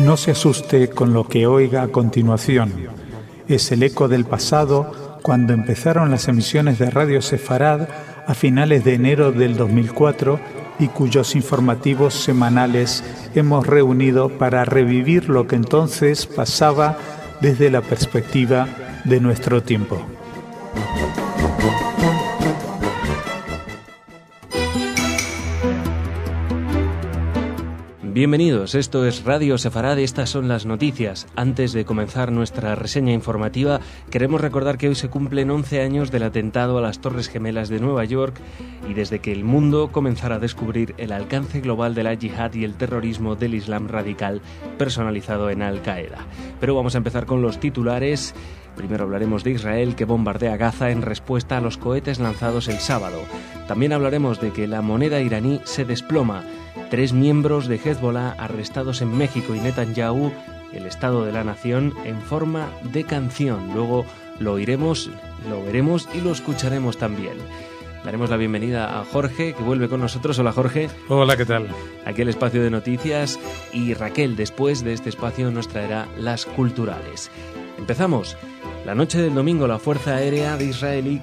No se asuste con lo que oiga a continuación. Es el eco del pasado cuando empezaron las emisiones de Radio Sefarad a finales de enero del 2004 y cuyos informativos semanales hemos reunido para revivir lo que entonces pasaba desde la perspectiva de nuestro tiempo. Bienvenidos, esto es Radio Sefarad, estas son las noticias. Antes de comenzar nuestra reseña informativa, queremos recordar que hoy se cumplen 11 años del atentado a las Torres Gemelas de Nueva York y desde que el mundo comenzara a descubrir el alcance global de la yihad y el terrorismo del Islam radical personalizado en Al-Qaeda. Pero vamos a empezar con los titulares. Primero hablaremos de Israel, que bombardea Gaza en respuesta a los cohetes lanzados el sábado. También hablaremos de que la moneda iraní se desploma. 3 miembros de Hezbollah arrestados en México y Netanyahu, el Estado de la Nación, en forma de canción. Luego lo oiremos, lo veremos y lo escucharemos también. Daremos la bienvenida a Jorge, que vuelve con nosotros. Hola, Jorge. Hola, ¿qué tal? Aquí el espacio de noticias y Raquel, después de este espacio, nos traerá las culturales. Empezamos. La noche del domingo, la Fuerza Aérea de Israel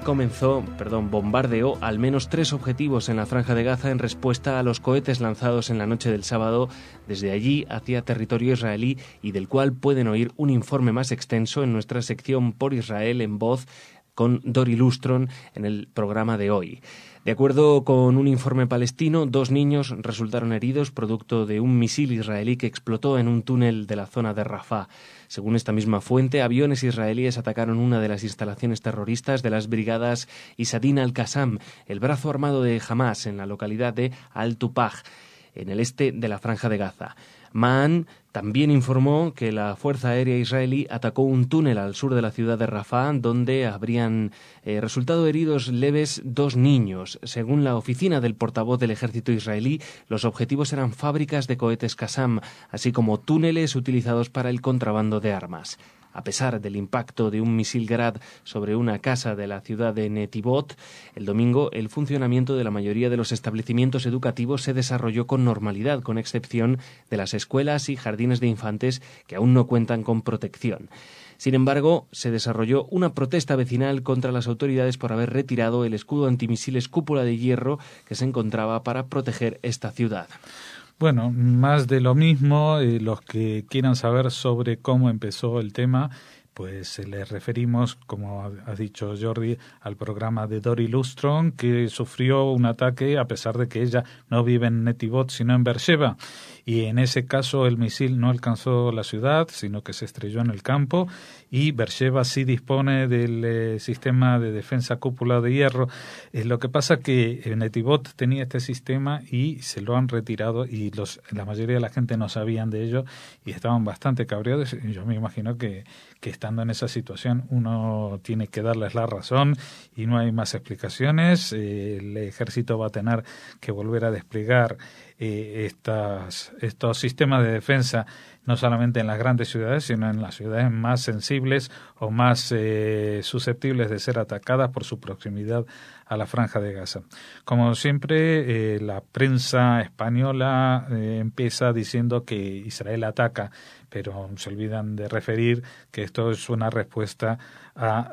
bombardeó al menos 3 objetivos en la Franja de Gaza en respuesta a los cohetes lanzados en la noche del sábado desde allí hacia territorio israelí y del cual pueden oír un informe más extenso en nuestra sección Por Israel en voz con Dori Lustron en el programa de hoy. De acuerdo con un informe palestino, 2 niños resultaron heridos producto de un misil israelí que explotó en un túnel de la zona de Rafah. Según esta misma fuente, aviones israelíes atacaron una de las instalaciones terroristas de las brigadas Isadin al-Qassam, el brazo armado de Hamas, en la localidad de Al-Tupaj, en el este de la Franja de Gaza. Ma'an también informó que la Fuerza Aérea israelí atacó un túnel al sur de la ciudad de Rafah, donde habrían resultado heridos leves 2 niños. Según la oficina del portavoz del ejército israelí, los objetivos eran fábricas de cohetes Qassam, así como túneles utilizados para el contrabando de armas. A pesar del impacto de un misil Grad sobre una casa de la ciudad de Netivot, el domingo el funcionamiento de la mayoría de los establecimientos educativos se desarrolló con normalidad, con excepción de las escuelas y jardines de infantes que aún no cuentan con protección. Sin embargo, se desarrolló una protesta vecinal contra las autoridades por haber retirado el escudo antimisiles cúpula de hierro que se encontraba para proteger esta ciudad. Bueno, más de lo mismo. Los que quieran saber sobre cómo empezó el tema, pues les referimos, como ha dicho Jordi, al programa de Dori Lustron, que sufrió un ataque a pesar de que ella no vive en Netivot, sino en Beersheba. Y en ese caso el misil no alcanzó la ciudad, sino que se estrelló en el campo, y Beersheba sí dispone del sistema de defensa cúpula de hierro. Lo que pasa que Netivot tenía este sistema y se lo han retirado, y la mayoría de la gente no sabían de ello y estaban bastante cabreados. Yo me imagino que estando en esa situación uno tiene que darles la razón y no hay más explicaciones. El ejército va a tener que volver a desplegar estos sistemas de defensa, no solamente en las grandes ciudades, sino en las ciudades más sensibles o más susceptibles de ser atacadas por su proximidad a la Franja de Gaza. Como siempre, la prensa española empieza diciendo que Israel ataca, pero se olvidan de referir que esto es una respuesta a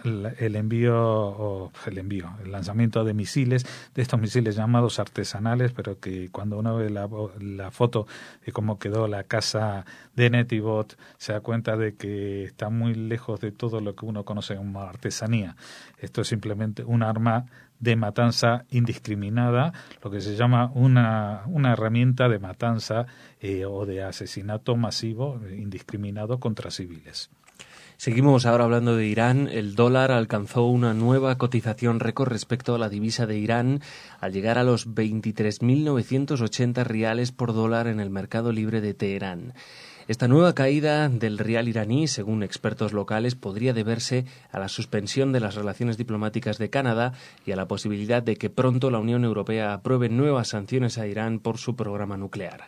el lanzamiento de misiles, de estos misiles llamados artesanales, pero que cuando uno ve la foto de cómo quedó la casa de Netivot, se da cuenta de que está muy lejos de todo lo que uno conoce como artesanía. Esto es simplemente un arma de matanza indiscriminada, lo que se llama una herramienta de matanza o de asesinato masivo indiscriminado contra civiles. Seguimos ahora hablando de Irán. El dólar alcanzó una nueva cotización récord respecto a la divisa de Irán al llegar a los 23.980 riales por dólar en el mercado libre de Teherán. Esta nueva caída del rial iraní, según expertos locales, podría deberse a la suspensión de las relaciones diplomáticas de Canadá y a la posibilidad de que pronto la Unión Europea apruebe nuevas sanciones a Irán por su programa nuclear.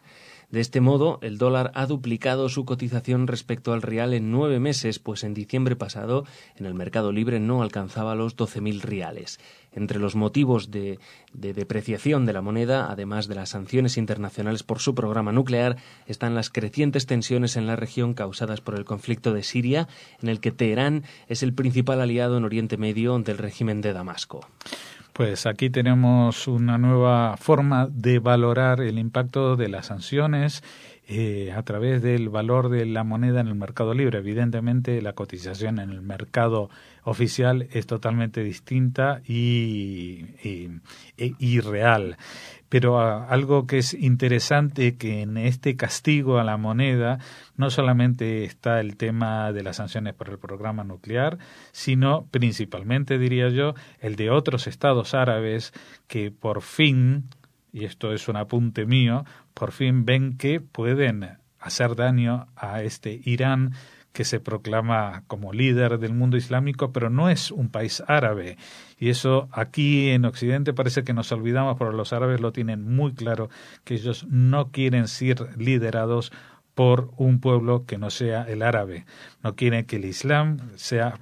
De este modo, el dólar ha duplicado su cotización respecto al rial en 9 meses, pues en diciembre pasado en el mercado libre no alcanzaba los 12.000 riales. Entre los motivos de depreciación de la moneda, además de las sanciones internacionales por su programa nuclear, están las crecientes tensiones en la región causadas por el conflicto de Siria, en el que Teherán es el principal aliado en Oriente Medio del régimen de Damasco. Pues aquí tenemos una nueva forma de valorar el impacto de las sanciones a través del valor de la moneda en el mercado libre. Evidentemente, la cotización en el mercado oficial es totalmente distinta y real. Pero algo que es interesante, que en este castigo a la moneda no solamente está el tema de las sanciones por el programa nuclear, sino principalmente, diría yo, el de otros estados árabes que por fin, y esto es un apunte mío, por fin ven que pueden hacer daño a este Irán, que se proclama como líder del mundo islámico, pero no es un país árabe. Y eso aquí en Occidente parece que nos olvidamos, pero los árabes lo tienen muy claro, que ellos no quieren ser liderados por un pueblo que no sea el árabe. No quieren que el Islam sea,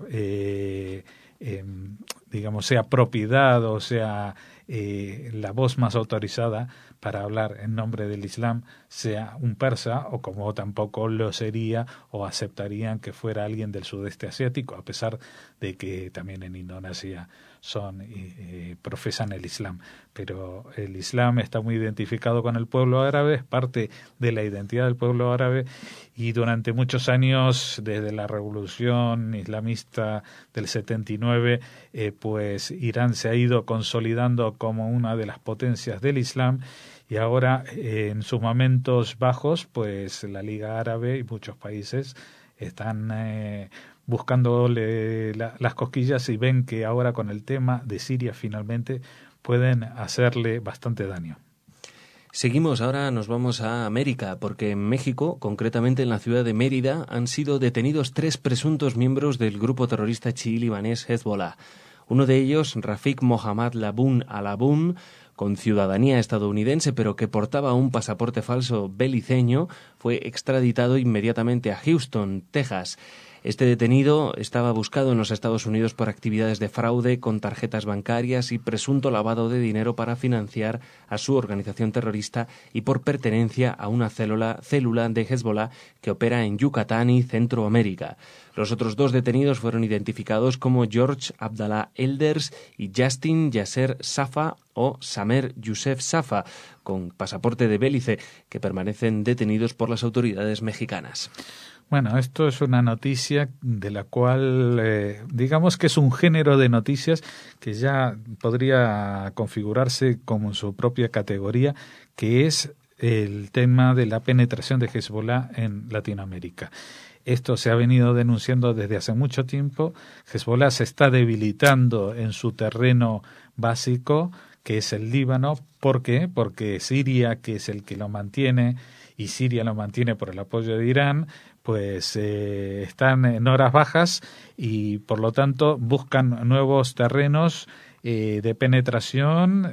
sea propiedad o sea la voz más autorizada para hablar en nombre del Islam sea un persa, o como tampoco lo sería o aceptarían que fuera alguien del sudeste asiático, a pesar de que también en Indonesia profesan el Islam. Pero el Islam está muy identificado con el pueblo árabe, es parte de la identidad del pueblo árabe, y durante muchos años, desde la revolución islamista del 79, pues Irán se ha ido consolidando como una de las potencias del Islam, y ahora en sus momentos bajos, pues la Liga Árabe y muchos países están buscándole las cosquillas, y ven que ahora con el tema de Siria finalmente pueden hacerle bastante daño. Seguimos, ahora nos vamos a América, porque en México, concretamente en la ciudad de Mérida, han sido detenidos 3 presuntos miembros del grupo terrorista chií-libanés Hezbollah. Uno de ellos, Rafik Mohammad Laboun Alaboum, con ciudadanía estadounidense, pero que portaba un pasaporte falso beliceño, fue extraditado inmediatamente a Houston, Texas. Este detenido estaba buscado en los Estados Unidos por actividades de fraude con tarjetas bancarias y presunto lavado de dinero para financiar a su organización terrorista, y por pertenencia a una célula de Hezbollah que opera en Yucatán y Centroamérica. Los otros 2 detenidos fueron identificados como George Abdallah Elders y Justin Yasser Safa o Samer Youssef Safa, con pasaporte de Belice, que permanecen detenidos por las autoridades mexicanas. Bueno, esto es una noticia de la cual, digamos que es un género de noticias que ya podría configurarse como su propia categoría, que es el tema de la penetración de Hezbollah en Latinoamérica. Esto se ha venido denunciando desde hace mucho tiempo. Hezbollah se está debilitando en su terreno básico, que es el Líbano. ¿Por qué? Porque Siria, que es el que lo mantiene, y Siria lo mantiene por el apoyo de Irán, pues están en horas bajas y por lo tanto buscan nuevos terrenos de penetración.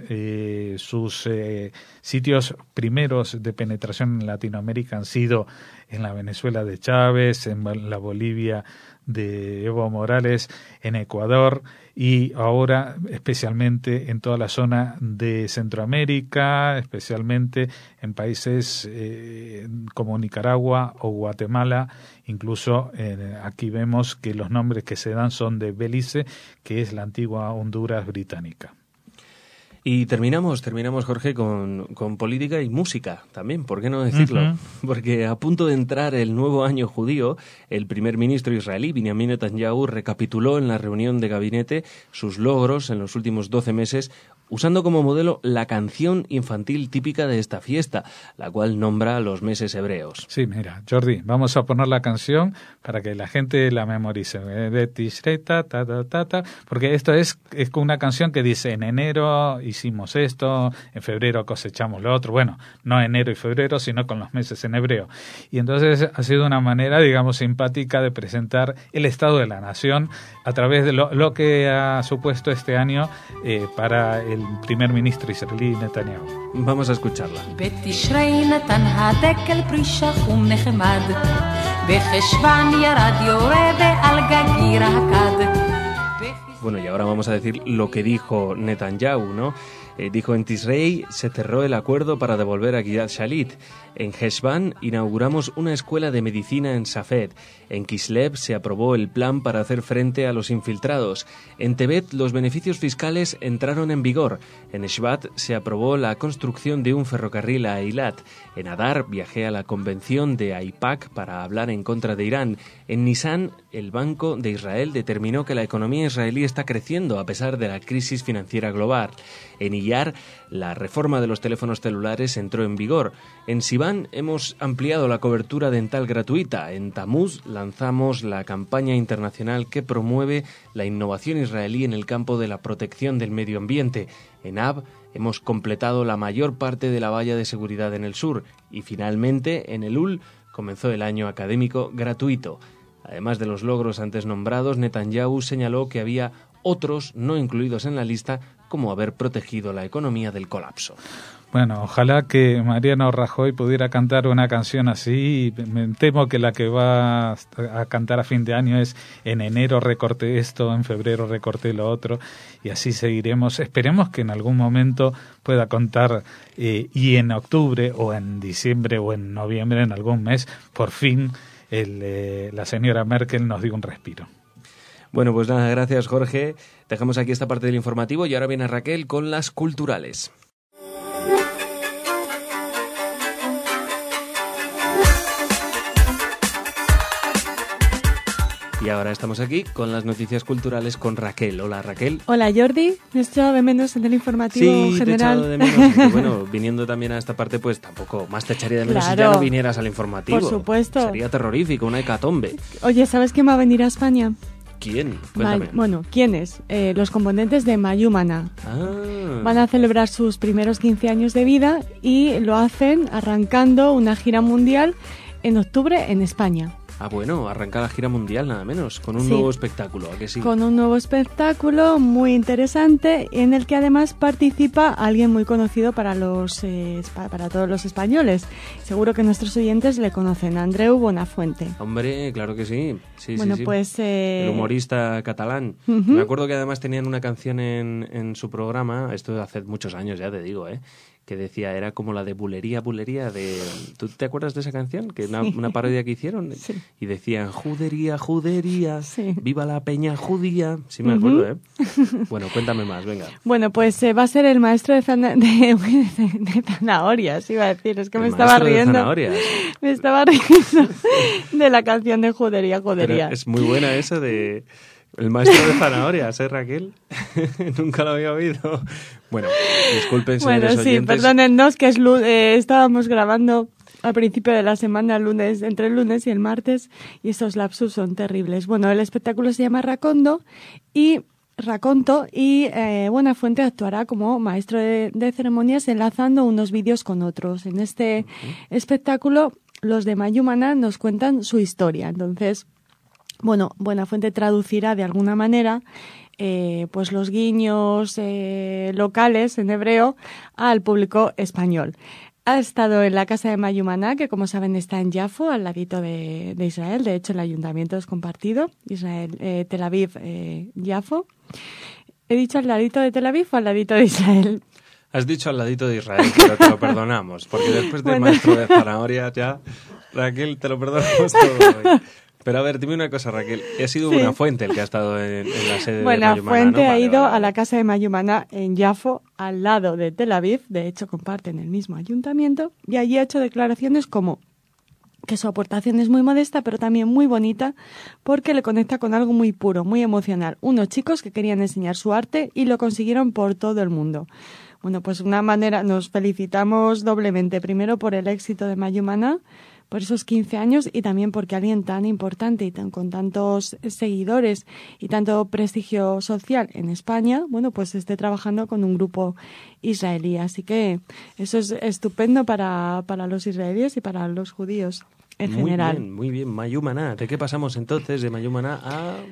Sus sitios primeros de penetración en Latinoamérica han sido en la Venezuela de Chávez, en la Bolivia de Evo Morales, en Ecuador, y ahora especialmente en toda la zona de Centroamérica, especialmente en países como Nicaragua o Guatemala. Incluso aquí vemos que los nombres que se dan son de Belice, que es la antigua Honduras británica. Y terminamos, Jorge, con política y música también, ¿por qué no decirlo? Uh-huh. Porque a punto de entrar el nuevo año judío, el primer ministro israelí, Benjamin Netanyahu, recapituló en la reunión de gabinete sus logros en los últimos 12 meses, usando como modelo la canción infantil típica de esta fiesta, la cual nombra los meses hebreos. Sí, mira, Jordi, vamos a poner la canción para que la gente la memorice. De Tishrei, porque esto es una canción que dice: en enero hicimos esto, en febrero cosechamos lo otro. Bueno, no enero y febrero, sino con los meses en hebreo. Y entonces ha sido una manera, digamos, simpática de presentar el estado de la nación a través de lo que ha supuesto este año para el primer ministro israelí Netanyahu. Vamos a escucharla. Bueno, y ahora vamos a decir lo que dijo Netanyahu, ¿no? Dijo: en Tisrei se cerró el acuerdo para devolver a Gilad Shalit. En Heshvan inauguramos una escuela de medicina en Safed. En Kislev se aprobó el plan para hacer frente a los infiltrados. En Tebet los beneficios fiscales entraron en vigor. En Shvat se aprobó la construcción de un ferrocarril a Eilat. En Adar viajé a la convención de AIPAC para hablar en contra de Irán. En Nisan, el Banco de Israel determinó que la economía israelí está creciendo a pesar de la crisis financiera global. En Iyar, la reforma de los teléfonos celulares entró en vigor. En Sivan hemos ampliado la cobertura dental gratuita. En Tamuz lanzamos la campaña internacional que promueve la innovación israelí en el campo de la protección del medio ambiente. En Ab hemos completado la mayor parte de la valla de seguridad en el sur. Y finalmente, en Elul comenzó el año académico gratuito. Además de los logros antes nombrados, Netanyahu señaló que había otros no incluidos en la lista, como haber protegido la economía del colapso. Bueno, ojalá que Mariano Rajoy pudiera cantar una canción así. Me temo que la que va a cantar a fin de año es: en enero recorté esto, en febrero recorté lo otro, y así seguiremos. Esperemos que en algún momento pueda contar, y en octubre o en diciembre o en noviembre, en algún mes, por fin la señora Merkel nos dio un respiro. Bueno, pues nada, gracias Jorge. Dejamos aquí esta parte del informativo y ahora viene Raquel con las culturales. Y ahora estamos aquí con las noticias culturales con Raquel. Hola, Raquel. Hola, Jordi. Me has echado de menos en el informativo sí, general. Sí, te he echado de menos. Porque, bueno, viniendo también a esta parte, pues tampoco más te echaría de menos si ya no vinieras al informativo. Por supuesto. Sería terrorífico, una hecatombe. Oye, ¿sabes quién va a venir a España? ¿Quién? Cuéntame. Bueno, ¿quiénes? Los componentes de Mayumana. Van a celebrar sus primeros 15 años de vida y lo hacen arrancando una gira mundial en octubre en España. Ah, bueno, arranca la gira mundial nada menos, con un nuevo espectáculo, ¿a que sí? Con un nuevo espectáculo muy interesante, en el que además participa alguien muy conocido para todos los españoles. Seguro que nuestros oyentes le conocen, Andreu Buenafuente. Hombre, claro que sí. Bueno, sí. Pues... el humorista catalán. Uh-huh. Me acuerdo que además tenían una canción en su programa, esto hace muchos años ya te digo, que decía, era como la de Bulería, de... ¿Tú te acuerdas de esa canción? Que una parodia que hicieron. Sí. Y decían, Judería, sí. viva la peña judía. Sí me acuerdo, Bueno, cuéntame más, venga. Bueno, pues va a ser el maestro de zanahorias, iba a decir. Es que me estaba riendo. Me estaba riendo de la canción de Judería. Pero es muy buena esa de... El maestro de zanahorias, Raquel? Nunca lo había oído. Bueno, disculpen, señores oyentes. Sí, perdónennos que estábamos grabando al principio de la semana, entre el lunes y el martes, y esos lapsus son terribles. Bueno, el espectáculo se llama Raconto y Buenafuente actuará como maestro de ceremonias enlazando unos vídeos con otros. En este espectáculo, los de Mayumana nos cuentan su historia. Entonces... Bueno, Buenafuente traducirá de alguna manera pues los guiños locales en hebreo al público español. Ha estado en la casa de Mayumana, que como saben está en Yafo, al ladito de Israel. De hecho, el ayuntamiento es compartido, Israel, Tel Aviv, Yafo. ¿He dicho al ladito de Tel Aviv o al ladito de Israel? Has dicho al ladito de Israel, pero te lo perdonamos, porque después de maestro de zanahorias ya, Raquel, te lo perdonamos todo hoy. Pero a ver, dime una cosa, Raquel. Ha sido Buenafuente el que ha estado en la sede de Mayumana, ¿no? Buenafuente ha ido a la casa de Mayumana en Yafo, al lado de Tel Aviv. De hecho, comparten el mismo ayuntamiento. Y allí ha hecho declaraciones como que su aportación es muy modesta, pero también muy bonita, porque le conecta con algo muy puro, muy emocional. Unos chicos que querían enseñar su arte y lo consiguieron por todo el mundo. Bueno, pues de una manera nos felicitamos doblemente. Primero por el éxito de Mayumana, por esos 15 años, y también porque alguien tan importante y con tantos seguidores y tanto prestigio social en España, bueno, pues esté trabajando con un grupo israelí. Así que eso es estupendo para los israelíes y para los judíos en general. Muy bien, Mayumana. ¿De qué pasamos entonces de Mayumana a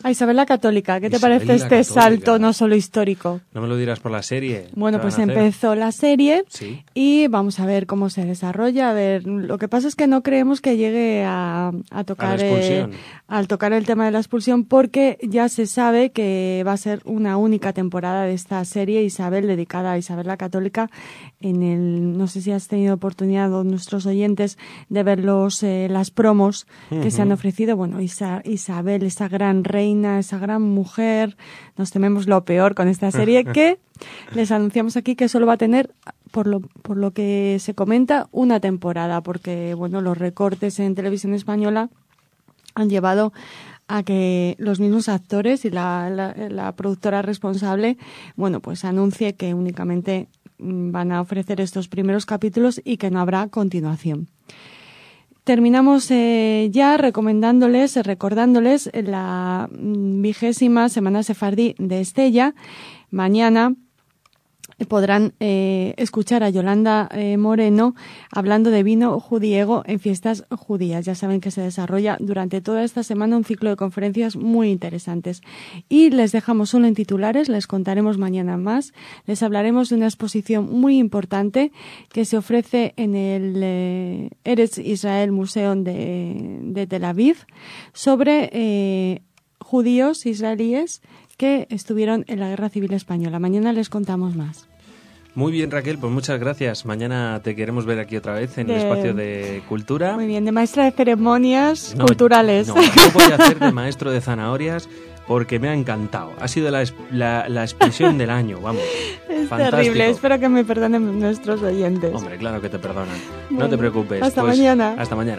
A Isabel la Católica, ¿qué te Isabel parece la este Católica. salto no solo histórico? No me lo dirás por la serie. Bueno, ¿Qué pues van a hacer? empezó la serie Sí. y vamos a ver cómo se desarrolla. A ver, lo que pasa es que no creemos que llegue a tocar A la expulsión. al tocar el tema de la expulsión, porque ya se sabe que va a ser una única temporada de esta serie Isabel, dedicada a Isabel la Católica. No sé si has tenido oportunidad, nuestros oyentes, de ver las promos que se han ofrecido. Bueno, Isabel, esa gran reina, esa gran mujer, nos tememos lo peor con esta serie, que les anunciamos aquí que solo va a tener, por lo que se comenta, una temporada, porque bueno, los recortes en Televisión Española han llevado a que los mismos actores y la productora responsable, bueno, pues anuncie que únicamente van a ofrecer estos primeros capítulos y que no habrá continuación. Terminamos ya recordándoles la 20ª Semana Sefardí de Estella. Mañana podrán escuchar a Yolanda Moreno hablando de vino judiego en fiestas judías. Ya saben que se desarrolla durante toda esta semana un ciclo de conferencias muy interesantes. Y les dejamos solo en titulares, les contaremos mañana más. Les hablaremos de una exposición muy importante que se ofrece en el Eretz Israel Museum de Tel Aviv sobre judíos israelíes que estuvieron en la Guerra Civil Española. Mañana les contamos más. Muy bien, Raquel, pues muchas gracias. Mañana te queremos ver aquí otra vez en el espacio de cultura. Muy bien, de maestra de ceremonias culturales. No voy a hacer de maestro de zanahorias porque me ha encantado. Ha sido la expresión del año, vamos. Es fantástico. terrible, espero que me perdonen nuestros oyentes. Hombre, claro que te perdonan. Bueno, no te preocupes. hasta Pues, mañana. Hasta mañana.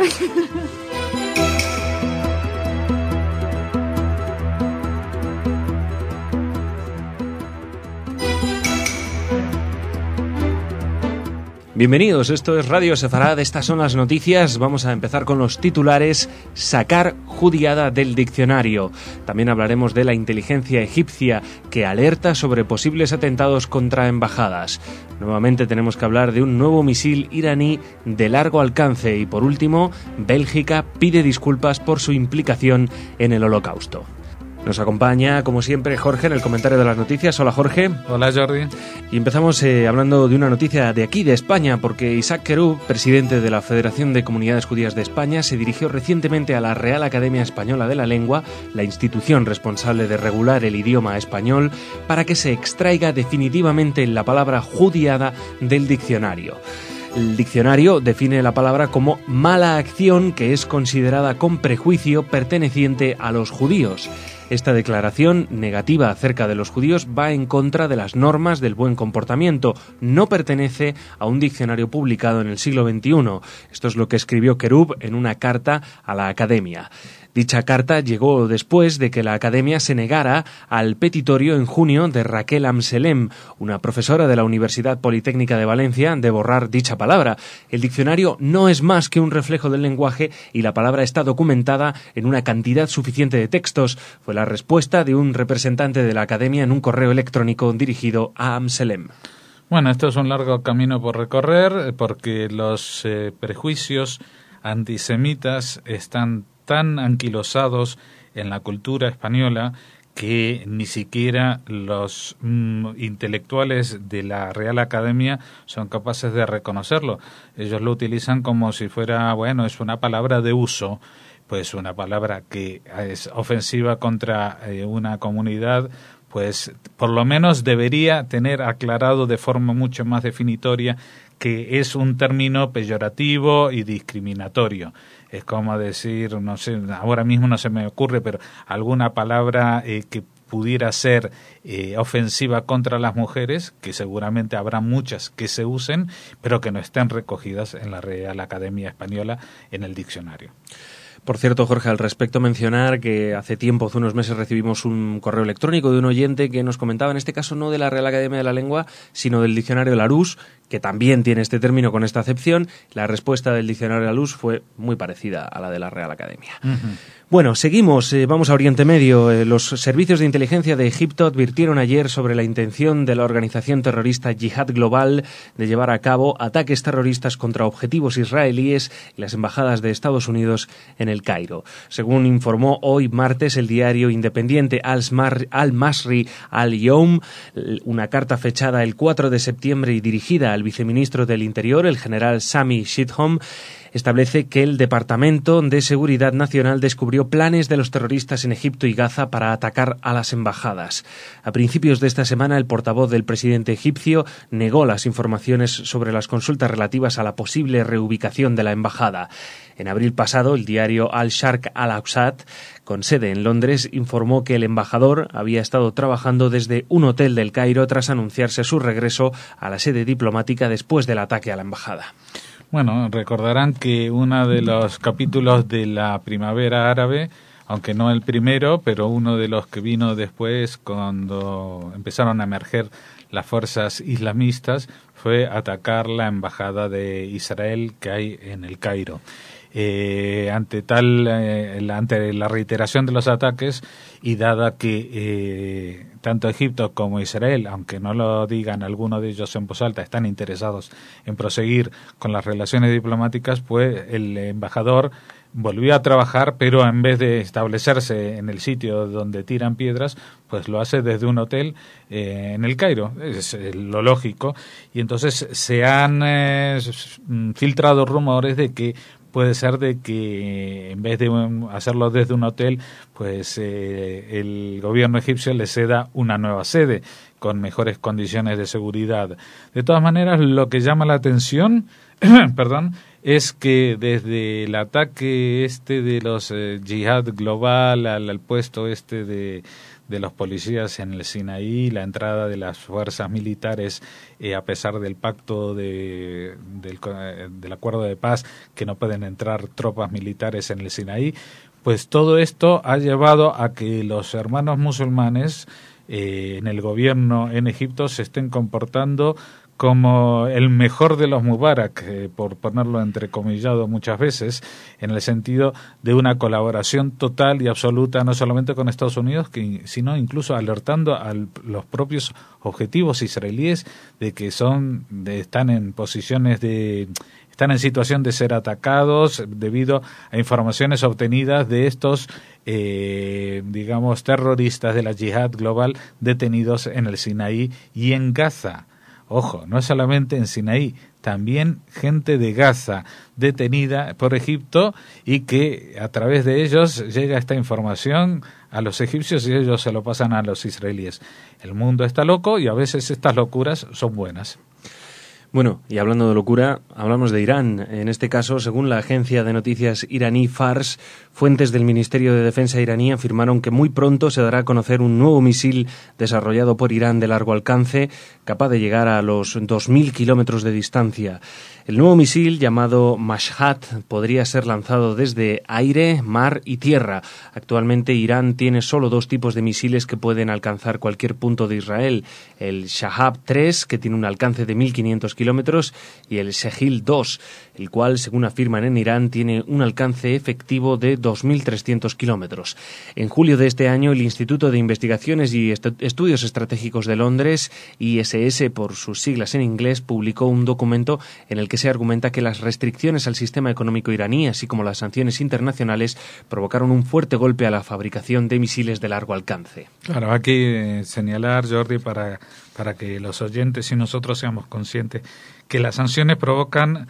Bienvenidos, esto es Radio Sefarad, estas son las noticias. Vamos a empezar con los titulares. Sacar judiada del diccionario. También hablaremos de la inteligencia egipcia que alerta sobre posibles atentados contra embajadas. Nuevamente tenemos que hablar de un nuevo misil iraní de largo alcance. Y por último, Bélgica pide disculpas por su implicación en el Holocausto. Nos acompaña, como siempre, Jorge en el comentario de las noticias. Hola, Jorge. Hola, Jordi. Y empezamos hablando de una noticia de aquí, de España, porque Isaac Querub, presidente de la Federación de Comunidades Judías de España, se dirigió recientemente a la Real Academia Española de la Lengua, la institución responsable de regular el idioma español, para que se extraiga definitivamente la palabra judiada del diccionario. El diccionario define la palabra como mala acción que es considerada con prejuicio perteneciente a los judíos. Esta declaración negativa acerca de los judíos va en contra de las normas del buen comportamiento. No pertenece a un diccionario publicado en el siglo XXI. Esto es lo que escribió Querub en una carta a la Academia. Dicha carta llegó después de que la Academia se negara al petitorio en junio de Raquel Amselem, una profesora de la Universidad Politécnica de Valencia, de borrar dicha palabra. El diccionario no es más que un reflejo del lenguaje y la palabra está documentada en una cantidad suficiente de textos. Fue la respuesta de un representante de la Academia en un correo electrónico dirigido a Amselem. Bueno, esto es un largo camino por recorrer porque los prejuicios antisemitas están tan anquilosados en la cultura española que ni siquiera los intelectuales de la Real Academia son capaces de reconocerlo. Ellos lo utilizan como si fuera, bueno, es una palabra de uso, pues una palabra que es ofensiva contra una comunidad, pues por lo menos debería tener aclarado de forma mucho más definitoria que es un término peyorativo y discriminatorio. Es como decir, no sé, ahora mismo no se me ocurre, pero alguna palabra que pudiera ser ofensiva contra las mujeres, que seguramente habrá muchas que se usen, pero que no estén recogidas en la Real Academia Española en el diccionario. Por cierto, Jorge, al respecto mencionar que hace unos meses recibimos un correo electrónico de un oyente que nos comentaba, en este caso no de la Real Academia de la Lengua, sino del diccionario Larousse, que también tiene este término con esta acepción. La respuesta del diccionario Larousse fue muy parecida a la de la Real Academia. Bueno, seguimos, vamos a Oriente Medio. Los servicios de inteligencia de Egipto advirtieron ayer sobre la intención de la organización terrorista Yihad Global de llevar a cabo ataques terroristas contra objetivos israelíes y las embajadas de Estados Unidos en el Cairo. Según informó hoy martes el diario independiente Al-Masri Al-Yom, una carta fechada el 4 de septiembre y dirigida al viceministro del Interior, el general Sami Shithom, establece que el Departamento de Seguridad Nacional descubrió planes de los terroristas en Egipto y Gaza para atacar a las embajadas. A principios de esta semana, el portavoz del presidente egipcio negó las informaciones sobre las consultas relativas a la posible reubicación de la embajada. En abril pasado, el diario Al-Sharq Al-Awsat, con sede en Londres, informó que el embajador había estado trabajando desde un hotel del Cairo tras anunciarse su regreso a la sede diplomática después del ataque a la embajada. Bueno, recordarán que uno de los capítulos de la primavera árabe, aunque no el primero, pero uno de los que vino después cuando empezaron a emerger las fuerzas islamistas, fue atacar la embajada de Israel que hay en el Cairo. Ante la reiteración de los ataques y dada que tanto Egipto como Israel, aunque no lo digan algunos de ellos en voz alta, están interesados en proseguir con las relaciones diplomáticas, pues el embajador volvió a trabajar, pero en vez de establecerse en el sitio donde tiran piedras, pues lo hace desde un hotel en el Cairo. Es lo lógico. Y entonces se han filtrado rumores de que puede ser de que en vez de hacerlo desde un hotel, pues el gobierno egipcio le ceda una nueva sede con mejores condiciones de seguridad. De todas maneras, lo que llama la atención, es que desde el ataque de los Yihad Global al puesto de los policías en el Sinaí, la entrada de las fuerzas militares a pesar del pacto del acuerdo de paz, que no pueden entrar tropas militares en el Sinaí, pues todo esto ha llevado a que los hermanos musulmanes en el gobierno en Egipto se estén comportando como el mejor de los Mubarak, por ponerlo entrecomillado muchas veces, en el sentido de una colaboración total y absoluta, no solamente con Estados Unidos, sino incluso alertando a los propios objetivos israelíes de que están en situación de ser atacados debido a informaciones obtenidas de estos terroristas de la Yihad Global detenidos en el Sinaí y en Gaza. Ojo, no solamente en Sinaí, también gente de Gaza detenida por Egipto y que a través de ellos llega esta información a los egipcios y ellos se lo pasan a los israelíes. El mundo está loco y a veces estas locuras son buenas. Bueno, y hablando de locura, hablamos de Irán. En este caso, según la agencia de noticias iraní Fars, fuentes del Ministerio de Defensa iraní afirmaron que muy pronto se dará a conocer un nuevo misil desarrollado por Irán de largo alcance, capaz de llegar a los 2.000 kilómetros de distancia. El nuevo misil, llamado Mashhad, podría ser lanzado desde aire, mar y tierra. Actualmente Irán tiene solo 2 tipos de misiles que pueden alcanzar cualquier punto de Israel. El Shahab-3, que tiene un alcance de 1.500 kilómetros, y el Shehil-2, el cual, según afirman en Irán, tiene un alcance efectivo de 2.300 kilómetros. En julio de este año, el Instituto de Investigaciones y Estudios Estratégicos de Londres, ISS por sus siglas en inglés, publicó un documento en el que se argumenta que las restricciones al sistema económico iraní, así como las sanciones internacionales, provocaron un fuerte golpe a la fabricación de misiles de largo alcance. Claro, hay que señalar, Jordi, para que los oyentes y nosotros seamos conscientes que las sanciones provocan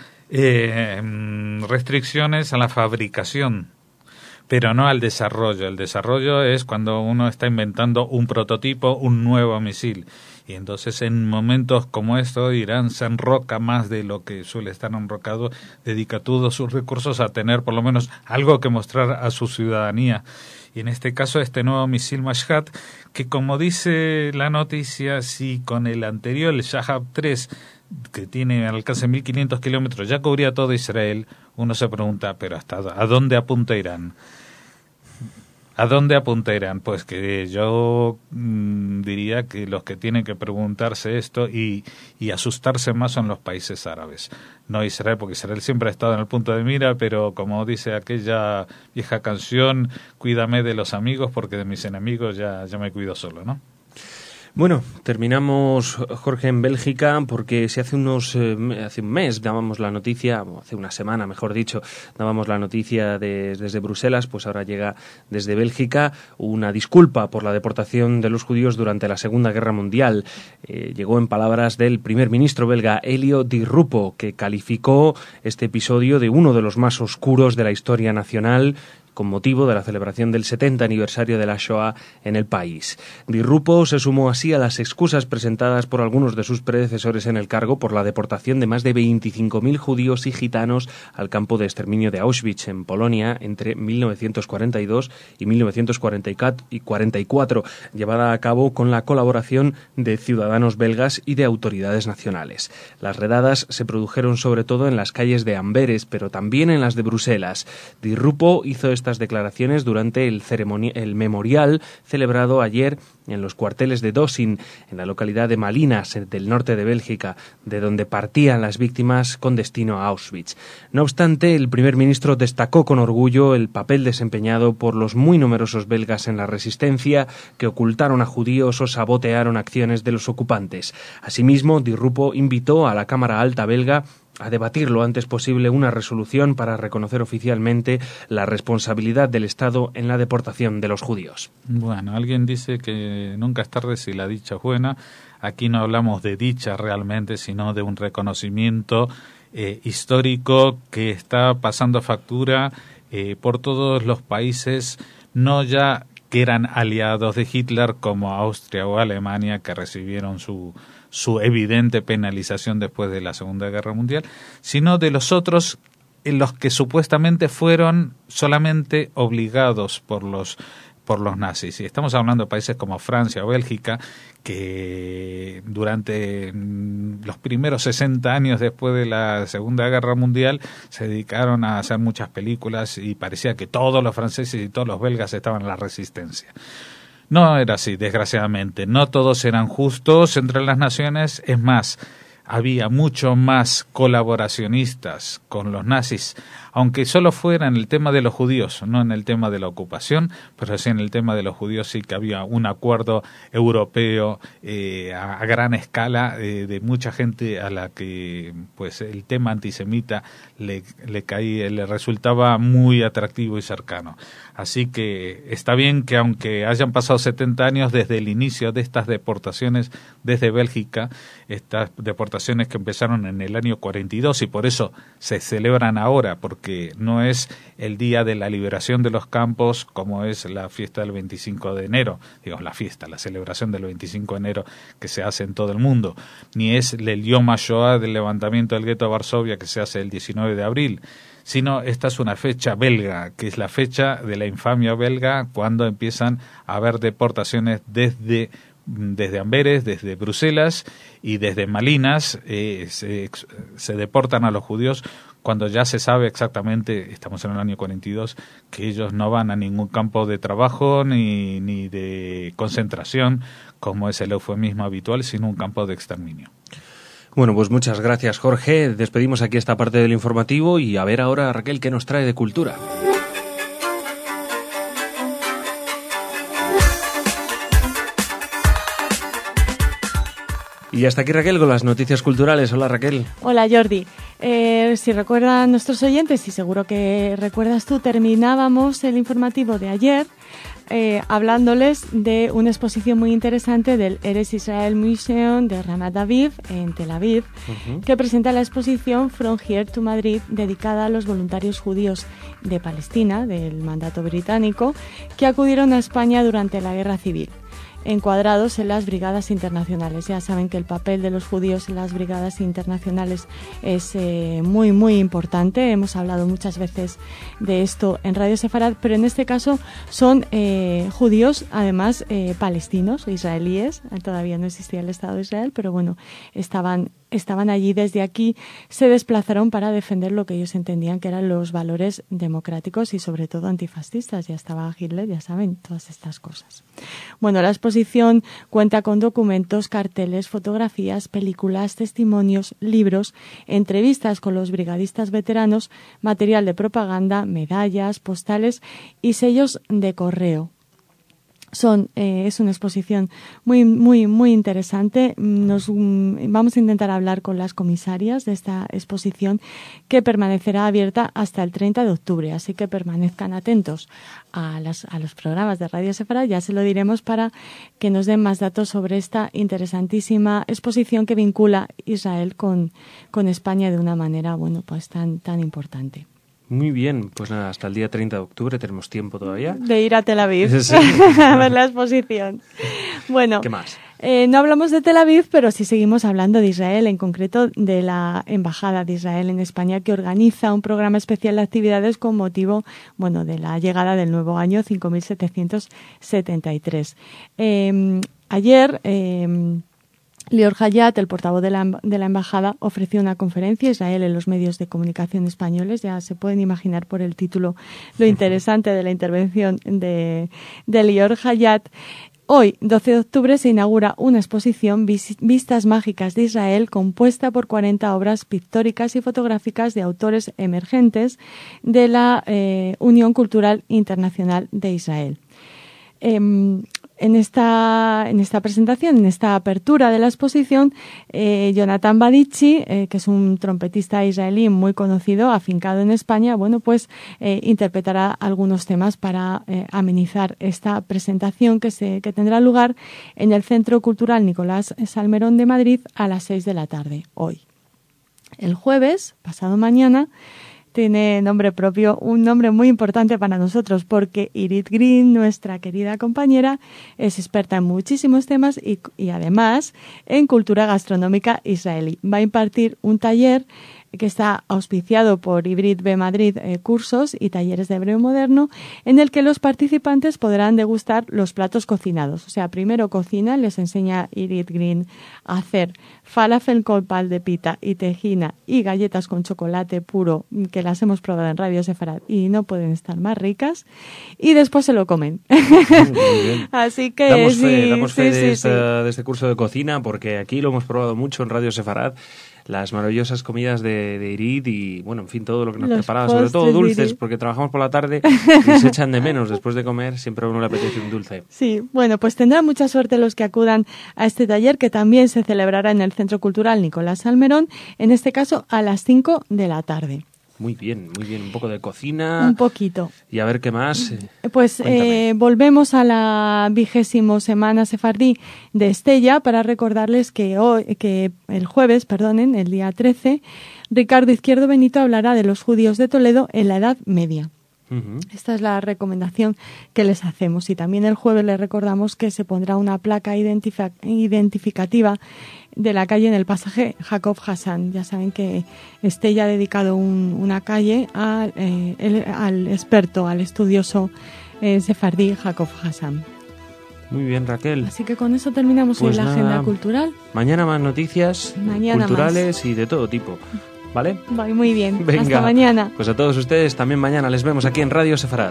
restricciones a la fabricación, pero no al desarrollo. El desarrollo es cuando uno está inventando un prototipo, un nuevo misil. Y entonces en momentos como esto, Irán se enroca más de lo que suele estar enrocado, dedica todos sus recursos a tener por lo menos algo que mostrar a su ciudadanía. Y en este caso este nuevo misil Mashhad, que como dice la noticia, si con el anterior, el Shahab-3, que tiene al alcance de 1.500 kilómetros, ya cubría todo Israel, uno se pregunta, pero ¿a dónde apunta Irán? ¿A dónde apuntarán? Pues que yo diría que los que tienen que preguntarse esto y asustarse más son los países árabes, no Israel, porque Israel siempre ha estado en el punto de mira, pero como dice aquella vieja canción, cuídame de los amigos porque de mis enemigos ya me cuido solo, ¿no? Bueno, terminamos, Jorge, en Bélgica, porque hace un mes dábamos la noticia, o hace una semana, mejor dicho, dábamos la noticia desde Bruselas, pues ahora llega desde Bélgica una disculpa por la deportación de los judíos durante la Segunda Guerra Mundial. Llegó en palabras del primer ministro belga, Elio Di Rupo, que calificó este episodio de uno de los más oscuros de la historia nacional, con motivo de la celebración del 70 aniversario de la Shoah en el país. Di Rupo se sumó así a las excusas presentadas por algunos de sus predecesores en el cargo por la deportación de más de 25.000 judíos y gitanos al campo de exterminio de Auschwitz, en Polonia, entre 1942 y 1944, llevada a cabo con la colaboración de ciudadanos belgas y de autoridades nacionales. Las redadas se produjeron sobre todo en las calles de Amberes, pero también en las de Bruselas. Di Rupo hizo estas declaraciones durante el memorial celebrado ayer en los cuarteles de Dossin, en la localidad de Malinas, del norte de Bélgica, de donde partían las víctimas con destino a Auschwitz. No obstante, el primer ministro destacó con orgullo el papel desempeñado por los muy numerosos belgas en la resistencia, que ocultaron a judíos o sabotearon acciones de los ocupantes. Asimismo, Di Rupo invitó a la Cámara Alta belga a debatir lo antes posible una resolución para reconocer oficialmente la responsabilidad del Estado en la deportación de los judíos. Bueno, alguien dice que nunca es tarde si la dicha es buena. Aquí no hablamos de dicha realmente, sino de un reconocimiento histórico que está pasando factura por todos los países, no ya que eran aliados de Hitler como Austria o Alemania, que recibieron su evidente penalización después de la Segunda Guerra Mundial, sino de los otros en los que supuestamente fueron solamente obligados por los nazis. Y estamos hablando de países como Francia o Bélgica, que durante los primeros 60 años después de la Segunda Guerra Mundial se dedicaron a hacer muchas películas y parecía que todos los franceses y todos los belgas estaban en la resistencia. No era así, desgraciadamente. No todos eran justos entre las naciones. Es más, había mucho más colaboracionistas con los nazis, aunque solo fuera en el tema de los judíos, no en el tema de la ocupación, pero sí en el tema de los judíos sí que había un acuerdo europeo a gran escala de mucha gente a la que pues el tema antisemita le resultaba muy atractivo y cercano. Así que está bien que aunque hayan pasado 70 años desde el inicio de estas deportaciones desde Bélgica, estas deportaciones que empezaron en el año 42 y por eso se celebran ahora, porque no es el día de la liberación de los campos como es la fiesta del 25 de enero, la celebración del 25 de enero que se hace en todo el mundo, ni es el Yom HaShoah del levantamiento del gueto de Varsovia que se hace el 19 de abril, sino esta es una fecha belga, que es la fecha de la infamia belga, cuando empiezan a haber deportaciones desde Amberes, desde Bruselas y desde Malinas, se deportan a los judíos cuando ya se sabe exactamente, estamos en el año 42, que ellos no van a ningún campo de trabajo ni de concentración, como es el eufemismo habitual, sino un campo de exterminio. Bueno, pues muchas gracias, Jorge. Despedimos aquí esta parte del informativo y a ver ahora, Raquel, ¿qué nos trae de cultura? Y hasta aquí, Raquel, con las noticias culturales. Hola, Raquel. Hola, Jordi. Si recuerdan nuestros oyentes, y seguro que recuerdas tú, terminábamos el informativo de ayer hablándoles de una exposición muy interesante del Eretz Israel Museum de Ramat Aviv en Tel Aviv, que presenta la exposición From Here to Madrid, dedicada a los voluntarios judíos de Palestina, del mandato británico, que acudieron a España durante la Guerra Civil, encuadrados en las brigadas internacionales. Ya saben que el papel de los judíos en las brigadas internacionales es muy, muy importante. Hemos hablado muchas veces de esto en Radio Sefarad, pero en este caso son judíos, además palestinos, israelíes. Todavía no existía el Estado de Israel, pero bueno, estaban estaban allí desde aquí, se desplazaron para defender lo que ellos entendían que eran los valores democráticos y sobre todo antifascistas. Ya estaba Hitler, ya saben, todas estas cosas. Bueno, la exposición cuenta con documentos, carteles, fotografías, películas, testimonios, libros, entrevistas con los brigadistas veteranos, material de propaganda, medallas, postales y sellos de correo. Es una exposición muy interesante. Vamos a intentar hablar con las comisarias de esta exposición, que permanecerá abierta hasta el 30 de octubre. Así que permanezcan atentos a los programas de Radio Sefarad. Ya se lo diremos para que nos den más datos sobre esta interesantísima exposición que vincula Israel con España de una manera, pues tan importante. Muy bien, pues nada, hasta el día 30 de octubre tenemos tiempo todavía. De ir a Tel Aviv Sí. a ver la exposición. Bueno, ¿qué más? No hablamos de Tel Aviv, pero sí seguimos hablando de Israel, en concreto de la Embajada de Israel en España, que organiza un programa especial de actividades con motivo, de la llegada del nuevo año 5773. Ayer Lior Hayat, el portavoz de la embajada, ofreció una conferencia a Israel en los medios de comunicación españoles. Ya se pueden imaginar por el título lo interesante de la intervención de Lior Hayat. Hoy, 12 de octubre, se inaugura una exposición Vistas Mágicas de Israel, compuesta por 40 obras pictóricas y fotográficas de autores emergentes de la Unión Cultural Internacional de Israel. En esta presentación, en esta apertura de la exposición, Jonathan Badichi, que es un trompetista israelí muy conocido, afincado en España, interpretará algunos temas para amenizar esta presentación que tendrá lugar en el Centro Cultural Nicolás Salmerón de Madrid a las 6 de la tarde, hoy. El jueves, pasado mañana, tiene nombre propio, un nombre muy importante para nosotros, porque Irit Green, nuestra querida compañera, es experta en muchísimos temas y además en cultura gastronómica israelí. Va a impartir un taller que está auspiciado por Ibrit B Madrid, cursos y talleres de hebreo moderno, en el que los participantes podrán degustar los platos cocinados. O sea, primero cocina, les enseña Irit Green a hacer falafel con pal de pita y tejina y galletas con chocolate puro, que las hemos probado en Radio Sefarad y no pueden estar más ricas, y después se lo comen. Muy bien. Así que damos fe de este curso de cocina, porque aquí lo hemos probado mucho en Radio Sefarad, las maravillosas comidas de Irit y, en fin, todo lo que nos preparaba, sobre todo dulces, porque trabajamos por la tarde y se echan de menos. Después de comer siempre a uno le apetece un dulce. Sí, pues tendrán mucha suerte los que acudan a este taller, que también se celebrará en el Centro Cultural Nicolás Salmerón, en este caso a las 5 de la tarde. Muy bien, un poco de cocina. Un poquito. Y a ver qué más. Pues volvemos a la 20ª Semana Sefardí de Estella para recordarles que el jueves, el día 13, Ricardo Izquierdo Benito hablará de los judíos de Toledo en la Edad Media. Uh-huh. Esta es la recomendación que les hacemos. Y también el jueves les recordamos que se pondrá una placa identificativa de la calle en el pasaje Jacob Hassan. Ya saben que Estella ha dedicado una calle al experto, al estudioso sefardí Jacob Hassan. Muy bien, Raquel. Así que con eso terminamos hoy la agenda cultural. Mañana más noticias culturales y de todo tipo. ¿Vale? Muy bien. Venga, hasta mañana. Pues a todos ustedes también mañana les vemos aquí en Radio Sefarad.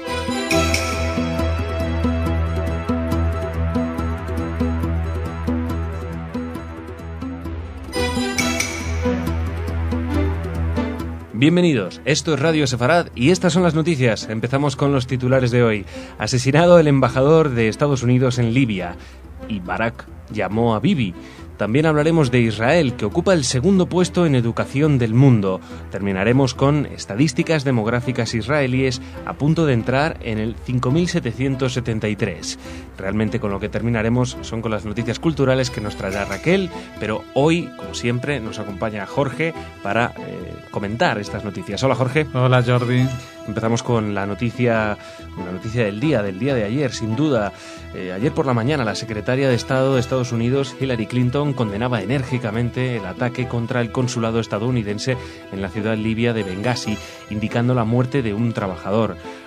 Bienvenidos, esto es Radio Sefarad y estas son las noticias. Empezamos con los titulares de hoy. Asesinado el embajador de Estados Unidos en Libia y Barak llamó a Bibi. También hablaremos de Israel, que ocupa el segundo puesto en educación del mundo. Terminaremos con estadísticas demográficas israelíes a punto de entrar en el 5.773. Realmente con lo que terminaremos son con las noticias culturales que nos traerá Raquel, pero hoy, como siempre, nos acompaña Jorge para comentar estas noticias. Hola, Jorge. Hola, Jordi. Empezamos con una noticia del día de ayer, sin duda. Ayer por la mañana la secretaria de Estado de Estados Unidos, Hillary Clinton, condenaba enérgicamente el ataque contra el consulado estadounidense en la ciudad libia de Bengasi, indicando la muerte de un trabajador.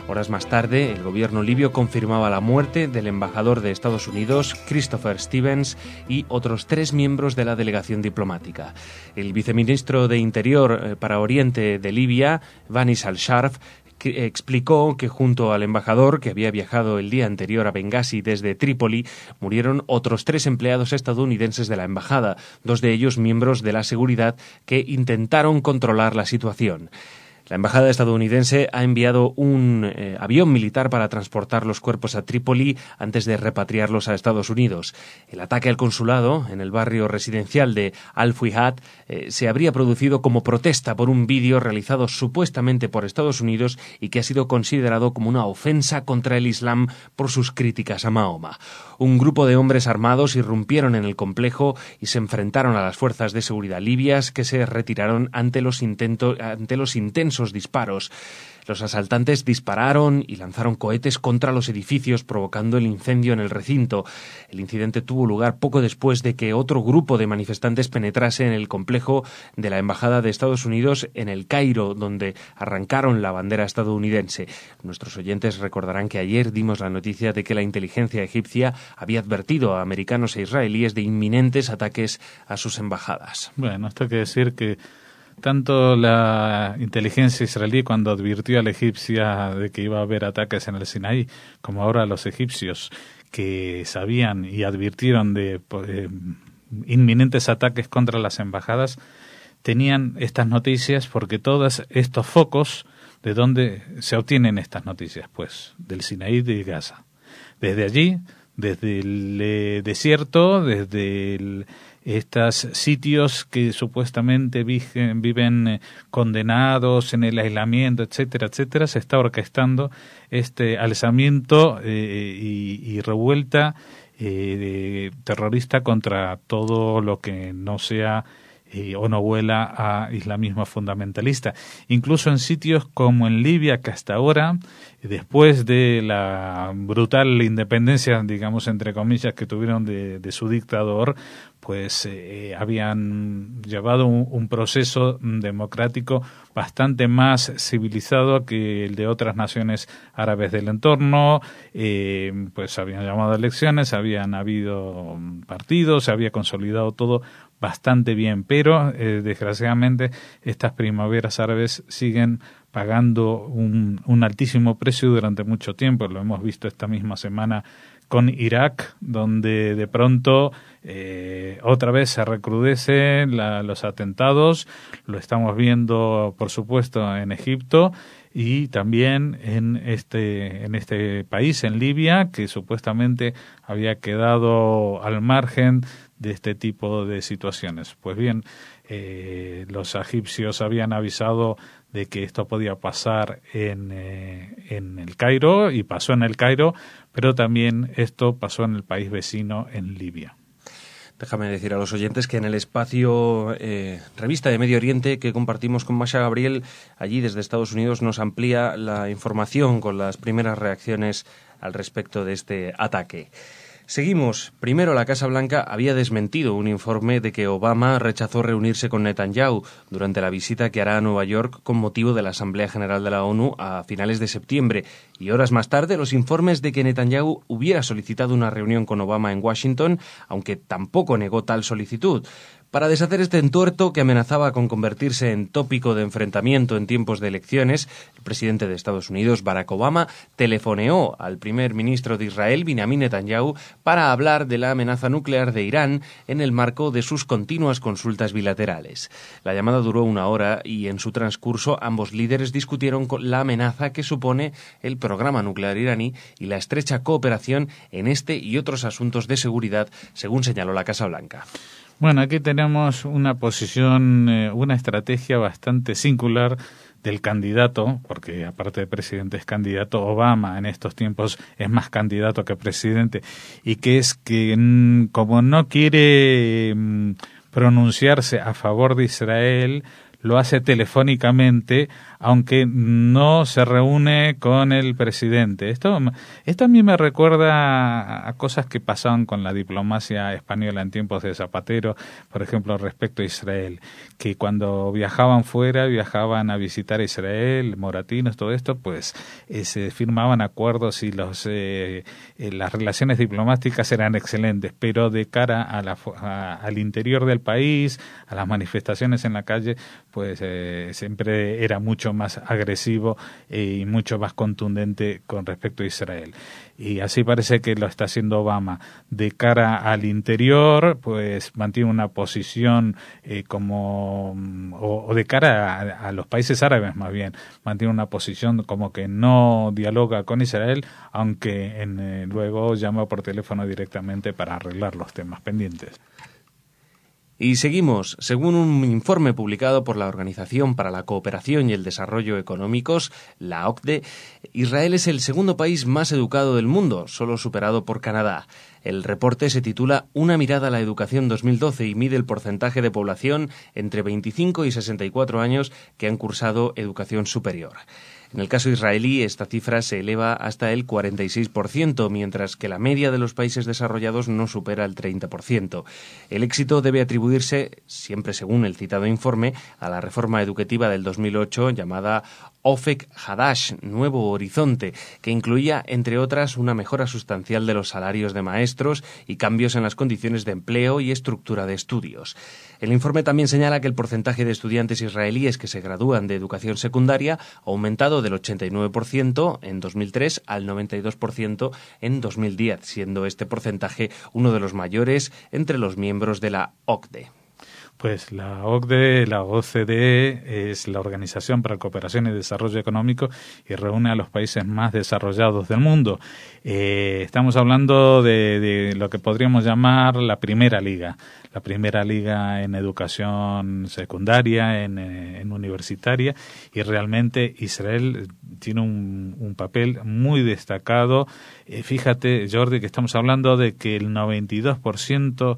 Horas más tarde, el gobierno libio confirmaba la muerte del embajador de Estados Unidos, Christopher Stevens, y otros 3 miembros de la delegación diplomática. El viceministro de Interior para Oriente de Libia, Vanis al-Sharf, explicó que junto al embajador, que había viajado el día anterior a Bengasi desde Trípoli, murieron otros 3 empleados estadounidenses de la embajada, 2 de ellos miembros de la seguridad que intentaron controlar la situación. La embajada estadounidense ha enviado un avión militar para transportar los cuerpos a Trípoli antes de repatriarlos a Estados Unidos. El ataque al consulado en el barrio residencial de Al-Fuihat se habría producido como protesta por un vídeo realizado supuestamente por Estados Unidos y que ha sido considerado como una ofensa contra el Islam por sus críticas a Mahoma. Un grupo de hombres armados irrumpieron en el complejo y se enfrentaron a las fuerzas de seguridad libias, que se retiraron ante los intensos disparos. Los asaltantes dispararon y lanzaron cohetes contra los edificios, provocando el incendio en el recinto. El incidente tuvo lugar poco después de que otro grupo de manifestantes penetrase en el complejo de la Embajada de Estados Unidos en El Cairo, donde arrancaron la bandera estadounidense. Nuestros oyentes recordarán que ayer dimos la noticia de que la inteligencia egipcia había advertido a americanos e israelíes de inminentes ataques a sus embajadas. Bueno, esto hay que decir que tanto la inteligencia israelí, cuando advirtió a la egipcia de que iba a haber ataques en el Sinaí, como ahora los egipcios, que sabían y advirtieron de inminentes ataques contra las embajadas, tenían estas noticias porque todos estos focos, ¿de dónde se obtienen estas noticias? Pues del Sinaí de Gaza. Desde allí, desde el desierto, desde estos sitios que supuestamente viven condenados en el aislamiento, etcétera, etcétera, se está orquestando este alzamiento y revuelta terrorista contra todo lo que no sea o no huela a islamismo fundamentalista. Incluso en sitios como en Libia, que hasta ahora, después de la brutal independencia, digamos, entre comillas, que tuvieron de su dictador, pues habían llevado un proceso democrático bastante más civilizado que el de otras naciones árabes del entorno. Pues habían llamado elecciones, habían habido partidos, se había consolidado todo bastante bien, pero desgraciadamente estas primaveras árabes siguen pagando un altísimo precio durante mucho tiempo. Lo hemos visto esta misma semana con Irak, donde de pronto otra vez se recrudecen los atentados. Lo estamos viendo, por supuesto, en Egipto y también en este país, en Libia, que supuestamente había quedado al margen de este tipo de situaciones. Pues bien, los egipcios habían avisado de que esto podía pasar en El Cairo, y pasó en El Cairo, pero también esto pasó en el país vecino, en Libia. Déjame decir a los oyentes que en el espacio Revista de Medio Oriente que compartimos con Masha Gabriel, allí desde Estados Unidos nos amplía la información con las primeras reacciones al respecto de este ataque. Seguimos. Primero, la Casa Blanca había desmentido un informe de que Obama rechazó reunirse con Netanyahu durante la visita que hará a Nueva York con motivo de la Asamblea General de la ONU a finales de septiembre. Y horas más tarde, los informes de que Netanyahu hubiera solicitado una reunión con Obama en Washington, aunque tampoco negó tal solicitud. Para deshacer este entuerto que amenazaba con convertirse en tópico de enfrentamiento en tiempos de elecciones, el presidente de Estados Unidos, Barack Obama, telefoneó al primer ministro de Israel, Benjamin Netanyahu, para hablar de la amenaza nuclear de Irán en el marco de sus continuas consultas bilaterales. La llamada duró 1 hora y en su transcurso ambos líderes discutieron la amenaza que supone el programa nuclear iraní y la estrecha cooperación en este y otros asuntos de seguridad, según señaló la Casa Blanca. Bueno, aquí tenemos una posición, una estrategia bastante singular del candidato, porque aparte de presidente es candidato. Obama en estos tiempos es más candidato que presidente, y que es que como no quiere pronunciarse a favor de Israel, lo hace telefónicamente, aunque no se reúne con el presidente. Esto a mí me recuerda a cosas que pasaban con la diplomacia española en tiempos de Zapatero, por ejemplo, respecto a Israel, que cuando viajaban fuera, viajaban a visitar Israel, moratinos, todo esto, pues se firmaban acuerdos y las relaciones diplomáticas eran excelentes, pero de cara al interior del país, a las manifestaciones en la calle, pues siempre era mucho más agresivo y mucho más contundente con respecto a Israel. Y así parece que lo está haciendo Obama. De cara al interior, pues mantiene una posición o de cara a los países árabes más bien, mantiene una posición como que no dialoga con Israel, aunque luego llama por teléfono directamente para arreglar los temas pendientes. Y seguimos. Según un informe publicado por la Organización para la Cooperación y el Desarrollo Económicos, la OCDE, Israel es el segundo país más educado del mundo, solo superado por Canadá. El reporte se titula Una mirada a la educación 2012 y mide el porcentaje de población entre 25 y 64 años que han cursado educación superior. En el caso israelí, esta cifra se eleva hasta el 46%, mientras que la media de los países desarrollados no supera el 30%. El éxito debe atribuirse, siempre según el citado informe, a la reforma educativa del 2008 llamada Ofek Hadash, Nuevo Horizonte, que incluía, entre otras, una mejora sustancial de los salarios de maestros y cambios en las condiciones de empleo y estructura de estudios. El informe también señala que el porcentaje de estudiantes israelíes que se gradúan de educación secundaria ha aumentado del 89% en 2003 al 92% en 2010, siendo este porcentaje uno de los mayores entre los miembros de la OCDE. Pues la OCDE, la OCDE, es la Organización para la Cooperación y Desarrollo Económico y reúne a los países más desarrollados del mundo. Estamos hablando de lo que podríamos llamar la primera liga en educación secundaria, en universitaria, y realmente Israel tiene un papel muy destacado. Fíjate, Jordi, que estamos hablando de que el 92%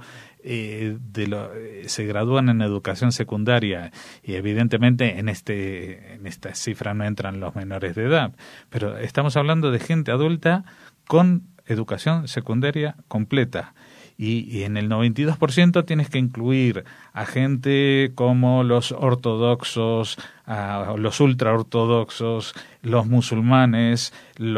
se gradúan en educación secundaria, y evidentemente en esta cifra no entran los menores de edad, pero estamos hablando de gente adulta con educación secundaria completa. Y en el 92% tienes que incluir a gente como los ortodoxos, los ultraortodoxos, los musulmanes,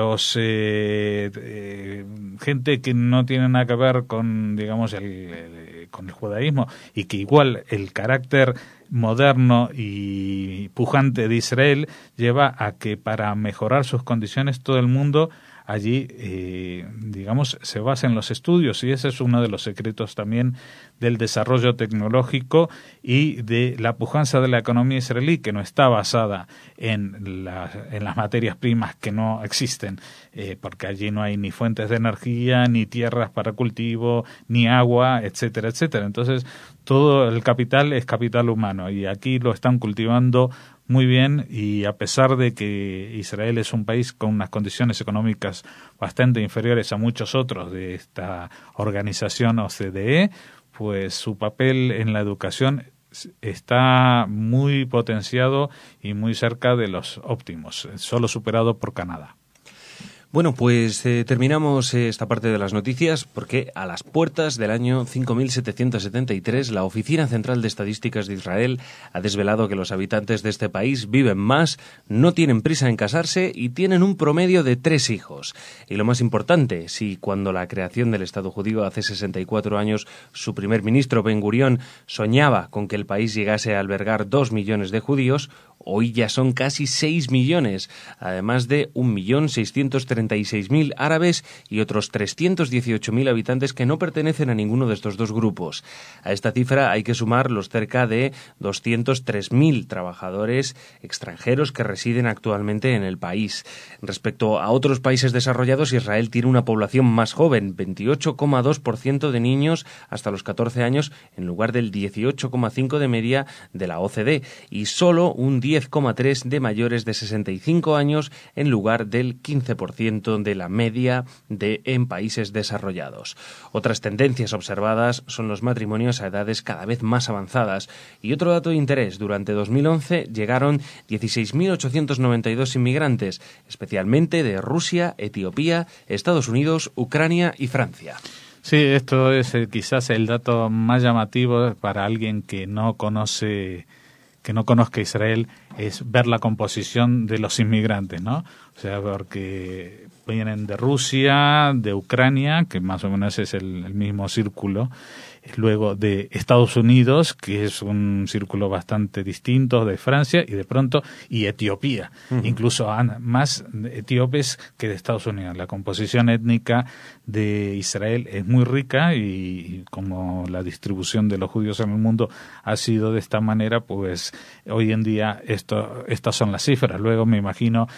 gente que no tiene nada que ver con, digamos, con el judaísmo, y que igual el carácter moderno y pujante de Israel lleva a que para mejorar sus condiciones todo el mundo allí, digamos, se basa en los estudios, y ese es uno de los secretos también del desarrollo tecnológico y de la pujanza de la economía israelí, que no está basada en las materias primas que no existen, porque allí no hay ni fuentes de energía, ni tierras para cultivo, ni agua, etcétera, etcétera. Entonces, todo el capital es capital humano, y aquí lo están cultivando muy bien, y a pesar de que Israel es un país con unas condiciones económicas bastante inferiores a muchos otros de esta organización OCDE, pues su papel en la educación está muy potenciado y muy cerca de los óptimos, solo superado por Canadá. Bueno, pues terminamos esta parte de las noticias porque a las puertas del año 5773 la Oficina Central de Estadísticas de Israel ha desvelado que los habitantes de este país viven más, no tienen prisa en casarse y tienen un promedio de 3 hijos. Y lo más importante, si cuando la creación del Estado judío hace 64 años su primer ministro Ben Gurión soñaba con que el país llegase a albergar 2 millones de judíos, hoy ya son casi 6 millones, además de 1.636.000 árabes y otros 318.000 habitantes que no pertenecen a ninguno de estos dos grupos. A esta cifra hay que sumar los cerca de 203.000 trabajadores extranjeros que residen actualmente en el país. Respecto a otros países desarrollados, Israel tiene una población más joven, 28,2% de niños hasta los 14 años, en lugar del 18,5% de media de la OCDE, y solo un 10,3% de mayores de 65 años en lugar del 15% 10% de la media en países desarrollados. Otras tendencias observadas son los matrimonios a edades cada vez más avanzadas. Y otro dato de interés, durante 2011 llegaron 16.892 inmigrantes, especialmente de Rusia, Etiopía, Estados Unidos, Ucrania y Francia. Sí, esto es quizás el dato más llamativo para alguien que no conozca Israel, es ver la composición de los inmigrantes, ¿no? O sea, porque vienen de Rusia, de Ucrania, que más o menos es el mismo círculo, luego de Estados Unidos, que es un círculo bastante distinto, de Francia, y Etiopía. Uh-huh. Incluso más etíopes que de Estados Unidos. La composición étnica de Israel es muy rica y como la distribución de los judíos en el mundo ha sido de esta manera, pues hoy en día estas son las cifras. Luego me imagino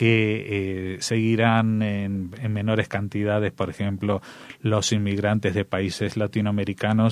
que seguirán en menores cantidades, por ejemplo, los inmigrantes de países latinoamericanos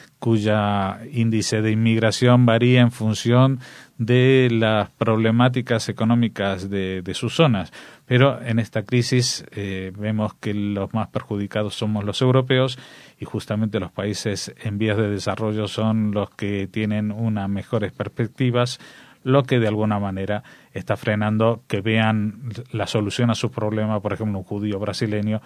cuya índice de inmigración varía en función de las problemáticas económicas de sus zonas. Pero en esta crisis vemos que los más perjudicados somos los europeos y justamente los países en vías de desarrollo son los que tienen unas mejores perspectivas, lo que de alguna manera está frenando que vean la solución a sus problemas. Por ejemplo, un judío brasileño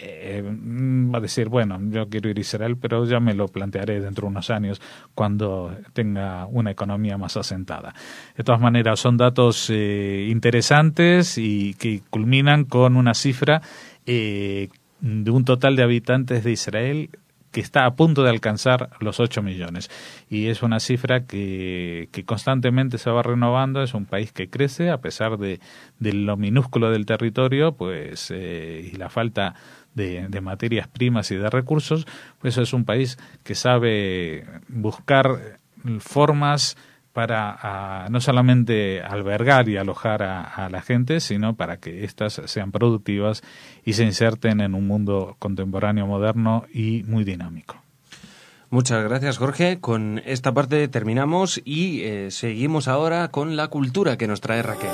va a decir, bueno, yo quiero ir a Israel, pero ya me lo plantearé dentro de unos años cuando tenga una economía más asentada. De todas maneras, son datos interesantes y que culminan con una cifra de un total de habitantes de Israel que está a punto de alcanzar los 8 millones. Y es una cifra que constantemente se va renovando. Es un país que crece a pesar de lo minúsculo del territorio, pues y la falta de materias primas y de recursos. Pues es un país que sabe buscar formas para no solamente albergar y alojar a la gente, sino para que éstas sean productivas y se inserten en un mundo contemporáneo, moderno y muy dinámico. Muchas gracias, Jorge. Con esta parte terminamos y seguimos ahora con la cultura que nos trae Raquel.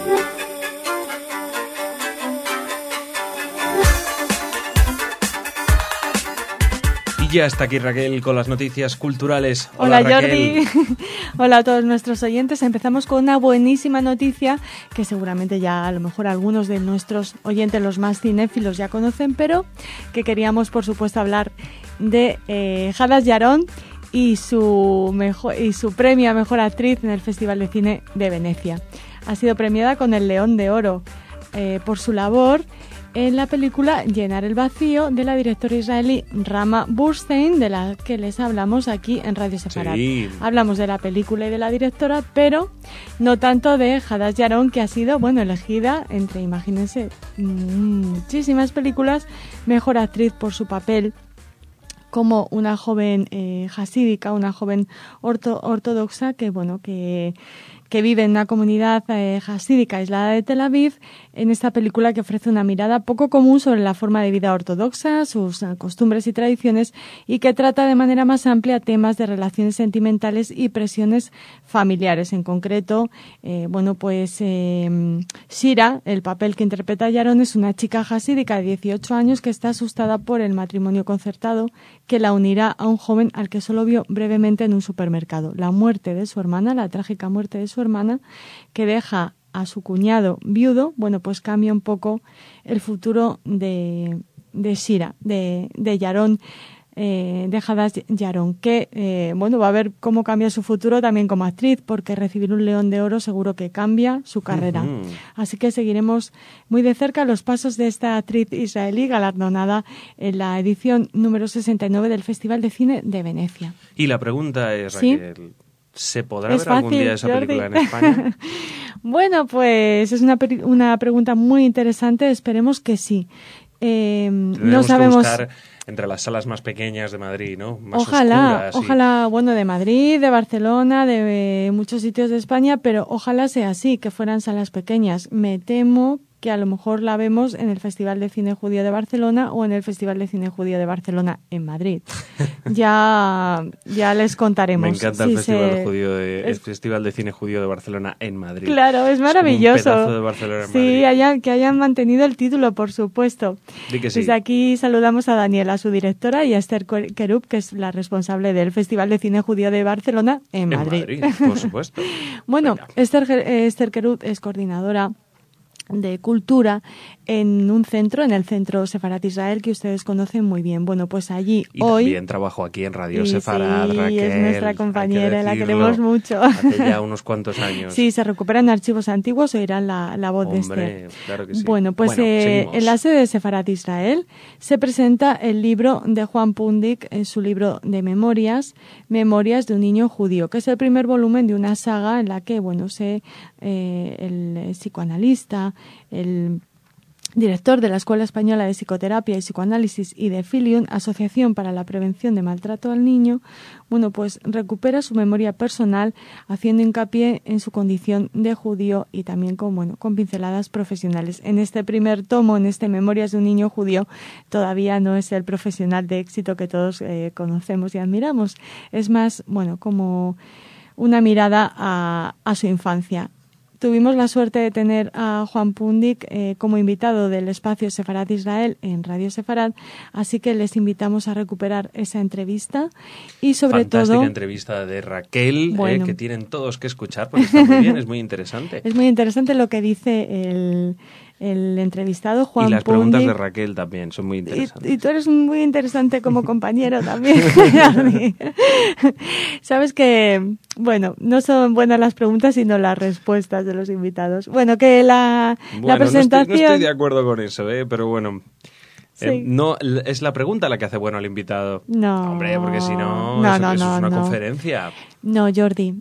Ya está aquí Raquel con las noticias culturales. Hola Raquel. Jordi. Hola a todos nuestros oyentes. Empezamos con una buenísima noticia que seguramente ya a lo mejor algunos de nuestros oyentes, los más cinéfilos, ya conocen, pero que queríamos por supuesto hablar de Hadas Yaron y su premio a Mejor Actriz en el Festival de Cine de Venecia. Ha sido premiada con el León de Oro por su labor en la película Llenar el vacío, de la directora israelí Rama Burstein, de la que les hablamos aquí en Radio Sefarad. Sí. Hablamos de la película y de la directora, pero no tanto de Hadas Yaron, que ha sido, elegida entre, imagínense, muchísimas películas, Mejor Actriz por su papel como una joven hasídica, una joven ortodoxa que vive en una comunidad hasídica aislada de Tel Aviv, en esta película que ofrece una mirada poco común sobre la forma de vida ortodoxa, sus costumbres y tradiciones, y que trata de manera más amplia temas de relaciones sentimentales y presiones familiares. En concreto, Shira, el papel que interpreta Yaron, es una chica hasídica de 18 años que está asustada por el matrimonio concertado que la unirá a un joven al que solo vio brevemente en un supermercado. La trágica muerte de su hermana, que deja a su cuñado viudo, cambia un poco el futuro de Shira, de Yaron, de Hadas Yaron, que va a ver cómo cambia su futuro también como actriz, porque recibir un León de Oro seguro que cambia su carrera. Uh-huh. Así que seguiremos muy de cerca los pasos de esta actriz israelí galardonada en la edición número 69 del Festival de Cine de Venecia. Y la pregunta es, Raquel, ¿se podrá ver algún día esa película en España? Pues es una pregunta muy interesante. Esperemos que sí. No sabemos. Que buscar entre las salas más pequeñas de Madrid, ¿no? Más ojalá, oscuras, de Madrid, de Barcelona, de muchos sitios de España, pero ojalá sea así, que fueran salas pequeñas. Me temo que a lo mejor la vemos en el Festival de Cine Judío de Barcelona o en el Festival de Cine Judío de Barcelona en Madrid. Ya les contaremos. Me encanta el Festival de Cine Judío de Barcelona en Madrid. Claro, es maravilloso. Es como un pedazo de Barcelona en Madrid. Que hayan mantenido el título, por supuesto. Di que sí. Desde aquí saludamos a Daniela, su directora, y a Esther Kerub, que es la responsable del Festival de Cine Judío de Barcelona en Madrid. Por supuesto. Bueno, Esther Kerub es coordinadora de cultura en un centro, en el Centro Sefarat Israel, que ustedes conocen muy bien. Bueno, pues allí y hoy... también trabajo aquí en Radio Sefarad, Raquel. Es nuestra compañera, la queremos mucho. Hace ya unos cuantos años. Sí, se recuperan archivos antiguos, oirán la voz de Esther. Claro que sí. Bueno, pues en la sede de Sefarat Israel se presenta el libro de Juan Pundik, su libro de Memorias de un niño judío, que es el primer volumen de una saga en la que, bueno, el psicoanalista, el director de la Escuela Española de Psicoterapia y Psicoanálisis y de Filium, Asociación para la Prevención de Maltrato al Niño, bueno, pues recupera su memoria personal haciendo hincapié en su condición de judío y también con pinceladas profesionales. En este primer tomo, en este Memorias de un niño judío, todavía no es el profesional de éxito que todos conocemos y admiramos. Es más, como una mirada a su infancia. Tuvimos la suerte de tener a Juan Pundik como invitado del espacio Sefarat Israel en Radio Sefarad, así que les invitamos a recuperar esa entrevista y sobre todo... Fantástica entrevista de Raquel, que tienen todos que escuchar porque está muy bien, es muy interesante. Es muy interesante lo que dice el entrevistado, Juan Pundik. Y las preguntas de Raquel también son muy interesantes. Y tú eres muy interesante como compañero también. Sabes que, no son buenas las preguntas, sino las respuestas de los invitados. Bueno, que la presentación... No estoy de acuerdo con eso, pero bueno... Sí. No es la pregunta la que hace bueno al invitado. No. Hombre, porque si no, eso es una conferencia. No, Jordi.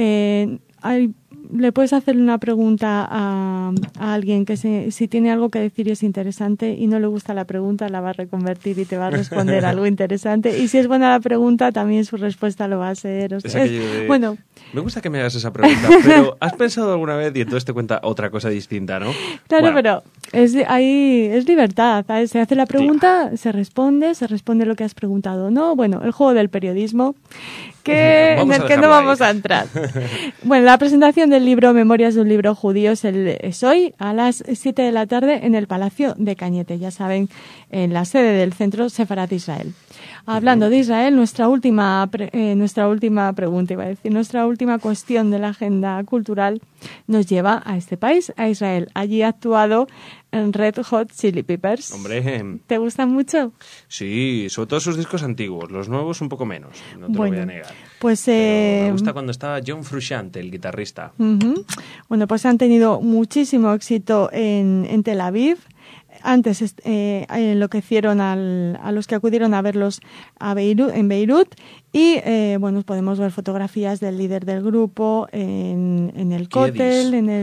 Le puedes hacer una pregunta a alguien que si tiene algo que decir y es interesante y no le gusta la pregunta, la va a reconvertir y te va a responder algo interesante. Y si es buena la pregunta, también su respuesta lo va a ser. Me gusta que me hagas esa pregunta, pero ¿has pensado alguna vez? Y entonces te cuenta otra cosa distinta, ¿no? Claro, pero ahí es libertad. ¿Sabes? Se hace la pregunta, se responde lo que has preguntado. No, el juego del periodismo, en el que no vamos a entrar. Bueno, la presentación del libro Memorias de un libro judío es hoy a las 7 de la tarde en el Palacio de Cañete, ya saben, en la sede del Centro Sefarat Israel. Hablando de Israel, nuestra última pregunta, nuestra última cuestión de la agenda cultural nos lleva a este país, a Israel. Allí ha actuado en Red Hot Chili Peppers. Hombre. ¿Te gustan mucho? Sí, sobre todo sus discos antiguos, los nuevos un poco menos, no te lo voy a negar. Pues me gusta cuando estaba John Frusciante, el guitarrista. Bueno, pues han tenido muchísimo éxito en Tel Aviv. Antes enloquecieron a los que acudieron a verlos en Beirut y podemos ver fotografías del líder del grupo en el cótel, en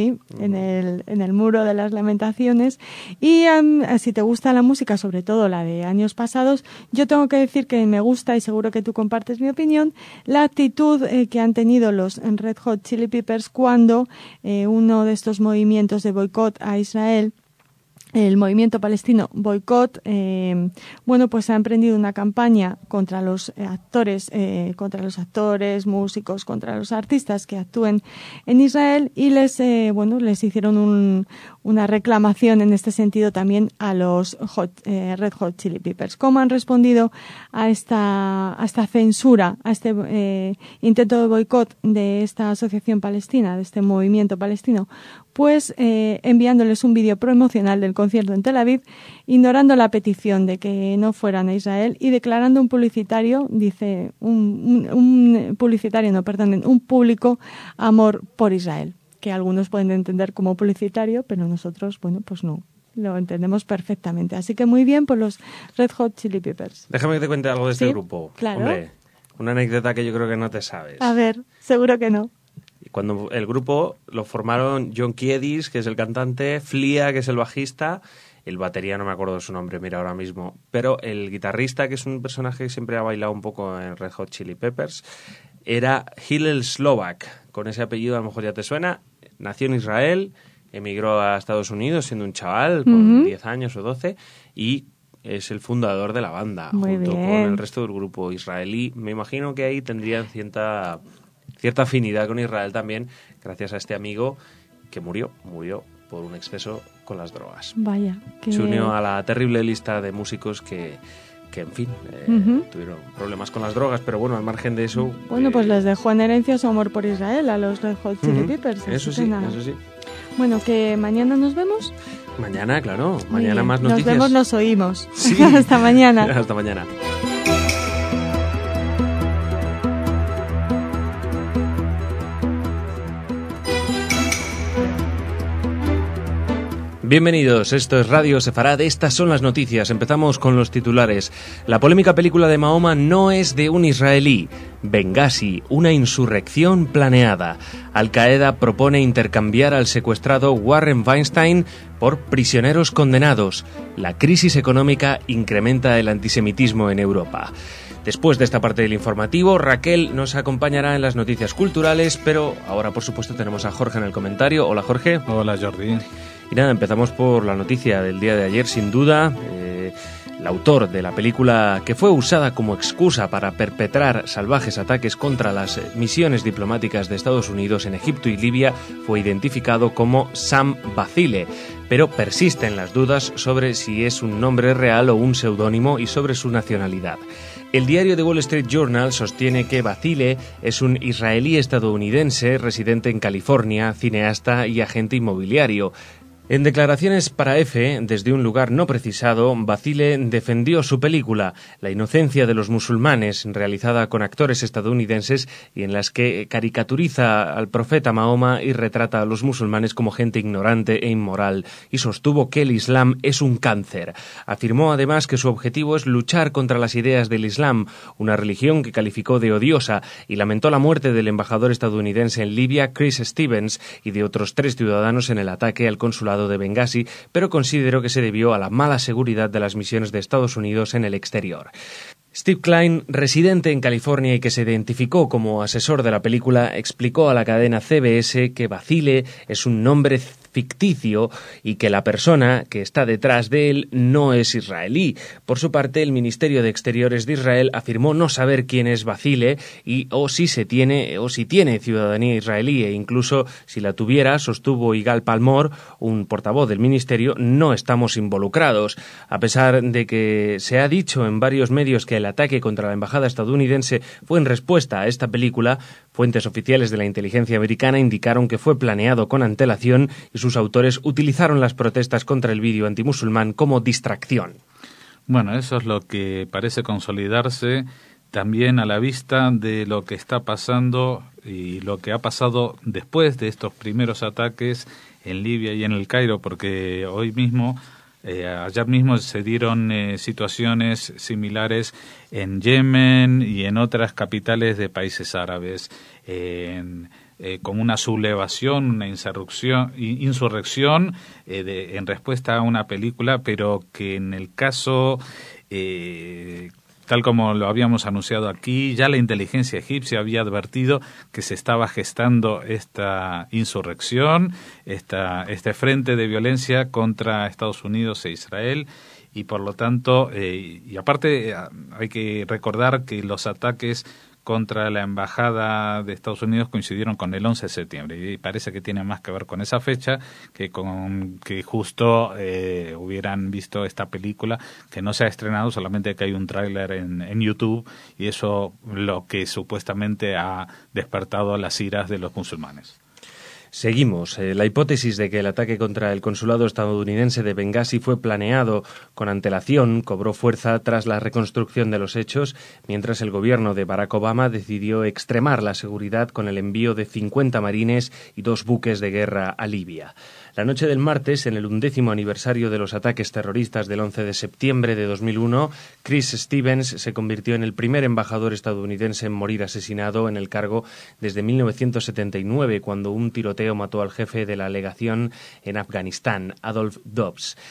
el muro de las lamentaciones. Y si te gusta la música, sobre todo la de años pasados, yo tengo que decir que me gusta, y seguro que tú compartes mi opinión, la actitud que han tenido los Red Hot Chili Peppers cuando uno de estos movimientos de boicot a Israel, el movimiento palestino Boicot, pues ha emprendido una campaña contra los actores, músicos, contra los artistas que actúen en Israel y les hicieron una reclamación en este sentido también a los Red Hot Chili Peppers. ¿Cómo han respondido a esta censura, a este intento de boicot de esta asociación palestina, de este movimiento palestino? Pues enviándoles un vídeo promocional del concierto en Tel Aviv, ignorando la petición de que no fueran a Israel y declarando un público amor por Israel, que algunos pueden entender como publicitario, pero nosotros, pues no. Lo entendemos perfectamente. Así que muy bien por los Red Hot Chili Peppers. Déjame que te cuente algo de este grupo. Claro. Hombre, una anécdota que yo creo que no te sabes. A ver, seguro que no. Cuando el grupo lo formaron John Kiedis, que es el cantante, Flia, que es el bajista, el batería no me acuerdo de su nombre, mira ahora mismo, pero el guitarrista, que es un personaje que siempre ha bailado un poco en Red Hot Chili Peppers, era Hillel Slovak, con ese apellido a lo mejor ya te suena, nació en Israel, emigró a Estados Unidos siendo un chaval, con 10 años o 12, y es el fundador de la banda, junto con el resto del grupo israelí. Me imagino que ahí tendrían cierta afinidad con Israel también, gracias a este amigo que murió por un exceso con las drogas. Vaya. Se unió a la terrible lista de músicos que en fin, tuvieron problemas con las drogas, pero bueno, al margen de eso... Bueno, pues les dejó en herencia su amor por Israel a los Red Hot Chili Peppers. Eso sí. Bueno, que mañana nos vemos. Mañana, claro, mañana más noticias. Nos vemos, nos oímos. Sí. Hasta mañana. Hasta mañana. Bienvenidos, esto es Radio Sefarad, estas son las noticias. Empezamos con los titulares. La polémica película de Mahoma no es de un israelí. Benghazi, una insurrección planeada. Al-Qaeda propone intercambiar al secuestrado Warren Weinstein por prisioneros condenados. La crisis económica incrementa el antisemitismo en Europa. Después de esta parte del informativo, Raquel nos acompañará en las noticias culturales, pero ahora, por supuesto, tenemos a Jorge en el comentario. Hola, Jorge. Hola, Jordi. Y nada, empezamos por la noticia del día de ayer, sin duda. El autor de la película que fue usada como excusa para perpetrar salvajes ataques contra las misiones diplomáticas de Estados Unidos en Egipto y Libia fue identificado como Sam Basile, pero persisten las dudas sobre si es un nombre real o un seudónimo y sobre su nacionalidad. El diario The Wall Street Journal sostiene que Basile es un israelí estadounidense residente en California, cineasta y agente inmobiliario. En declaraciones para EFE, desde un lugar no precisado, Basile defendió su película, La inocencia de los musulmanes, realizada con actores estadounidenses y en las que caricaturiza al profeta Mahoma y retrata a los musulmanes como gente ignorante e inmoral, y sostuvo que el Islam es un cáncer. Afirmó además que su objetivo es luchar contra las ideas del Islam, una religión que calificó de odiosa, y lamentó la muerte del embajador estadounidense en Libia, Chris Stevens, y de otros 3 ciudadanos en el ataque al consulado de Benghazi, pero consideró que se debió a la mala seguridad de las misiones de Estados Unidos en el exterior. Steve Klein, residente en California y que se identificó como asesor de la película, explicó a la cadena CBS que Basile es un nombre ficticio y que la persona que está detrás de él no es israelí. Por su parte, el Ministerio de Exteriores de Israel afirmó no saber quién es Basile o si tiene ciudadanía israelí, e incluso si la tuviera, sostuvo Igal Palmor, un portavoz del ministerio, no estamos involucrados. A pesar de que se ha dicho en varios medios que el ataque contra la embajada estadounidense fue en respuesta a esta película, fuentes oficiales de la inteligencia americana indicaron que fue planeado con antelación y sus autores utilizaron las protestas contra el vídeo antimusulmán como distracción. Bueno, eso es lo que parece consolidarse también a la vista de lo que está pasando y lo que ha pasado después de estos primeros ataques en Libia y en el Cairo, porque ayer mismo se dieron situaciones similares en Yemen y en otras capitales de países árabes, como una sublevación, una insurrección en respuesta a una película, pero que en el caso, tal como lo habíamos anunciado aquí, ya la inteligencia egipcia había advertido que se estaba gestando esta insurrección, este frente de violencia contra Estados Unidos e Israel, y por lo tanto, y aparte hay que recordar que los ataques contra la embajada de Estados Unidos coincidieron con el 11 de septiembre y parece que tiene más que ver con esa fecha que con que justo hubieran visto esta película, que no se ha estrenado, solamente que hay un tráiler en YouTube, y eso lo que supuestamente ha despertado las iras de los musulmanes. Seguimos. La hipótesis de que el ataque contra el consulado estadounidense de Benghazi fue planeado con antelación cobró fuerza tras la reconstrucción de los hechos, mientras el gobierno de Barack Obama decidió extremar la seguridad con el envío de 50 marines y 2 buques de guerra a Libia. La noche del martes, en el 11º aniversario de los ataques terroristas del 11 de septiembre de 2001, Chris Stevens se convirtió en el primer embajador estadounidense en morir asesinado en el cargo desde 1979, cuando un tiroteo mató al jefe de la legación en Afganistán, Adolf Dobbs.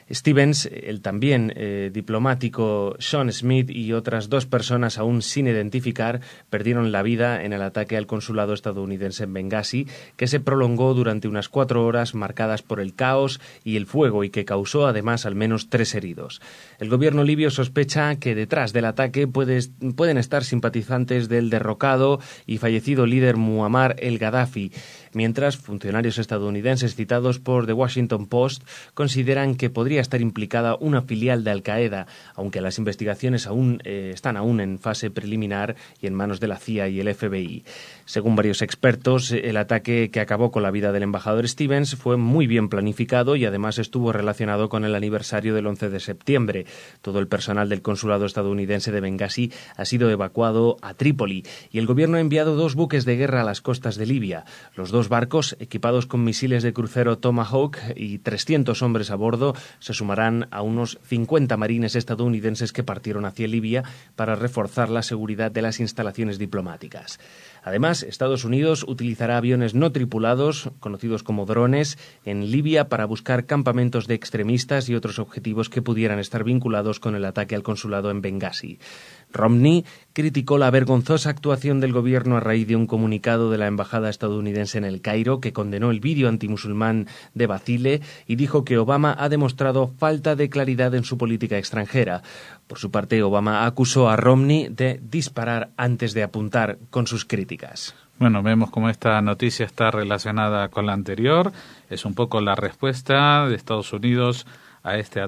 Stevens, el también diplomático Sean Smith y otras 2 personas aún sin identificar perdieron la vida en el ataque al consulado estadounidense en Bengasi, que se prolongó durante unas 4 horas marcadas por el caos y el fuego y que causó además al menos 3 heridos. El gobierno libio sospecha que detrás del ataque pueden estar simpatizantes del derrocado y fallecido líder Muammar el-Gaddafi, mientras funcionarios estadounidenses citados por The Washington Post consideran que podría estar implicada una filial de Al-Qaeda, aunque las investigaciones están aún en fase preliminar y en manos de la CIA y el FBI. Según varios expertos, el ataque que acabó con la vida del embajador Stevens fue muy bien planificado y además estuvo relacionado con el aniversario del 11 de septiembre. Todo el personal del consulado estadounidense de Bengasi ha sido evacuado a Trípoli y el gobierno ha enviado 2 buques de guerra a las costas de Libia. Los 2 barcos, equipados con misiles de crucero Tomahawk y 300 hombres a bordo, se sumarán a unos 50 marines estadounidenses que partieron hacia Libia para reforzar la seguridad de las instalaciones diplomáticas. Además, Estados Unidos utilizará aviones no tripulados, conocidos como drones, en Libia para buscar campamentos de extremistas y otros objetivos que pudieran estar vinculados con el ataque al consulado en Bengasi. Romney criticó la vergonzosa actuación del gobierno a raíz de un comunicado de la embajada estadounidense en El Cairo que condenó el vídeo antimusulmán de Basile y dijo que Obama ha demostrado falta de claridad en su política extranjera. Por su parte, Obama acusó a Romney de disparar antes de apuntar con sus críticas. Bueno, vemos cómo esta noticia está relacionada con la anterior. Es un poco la respuesta de Estados Unidos a este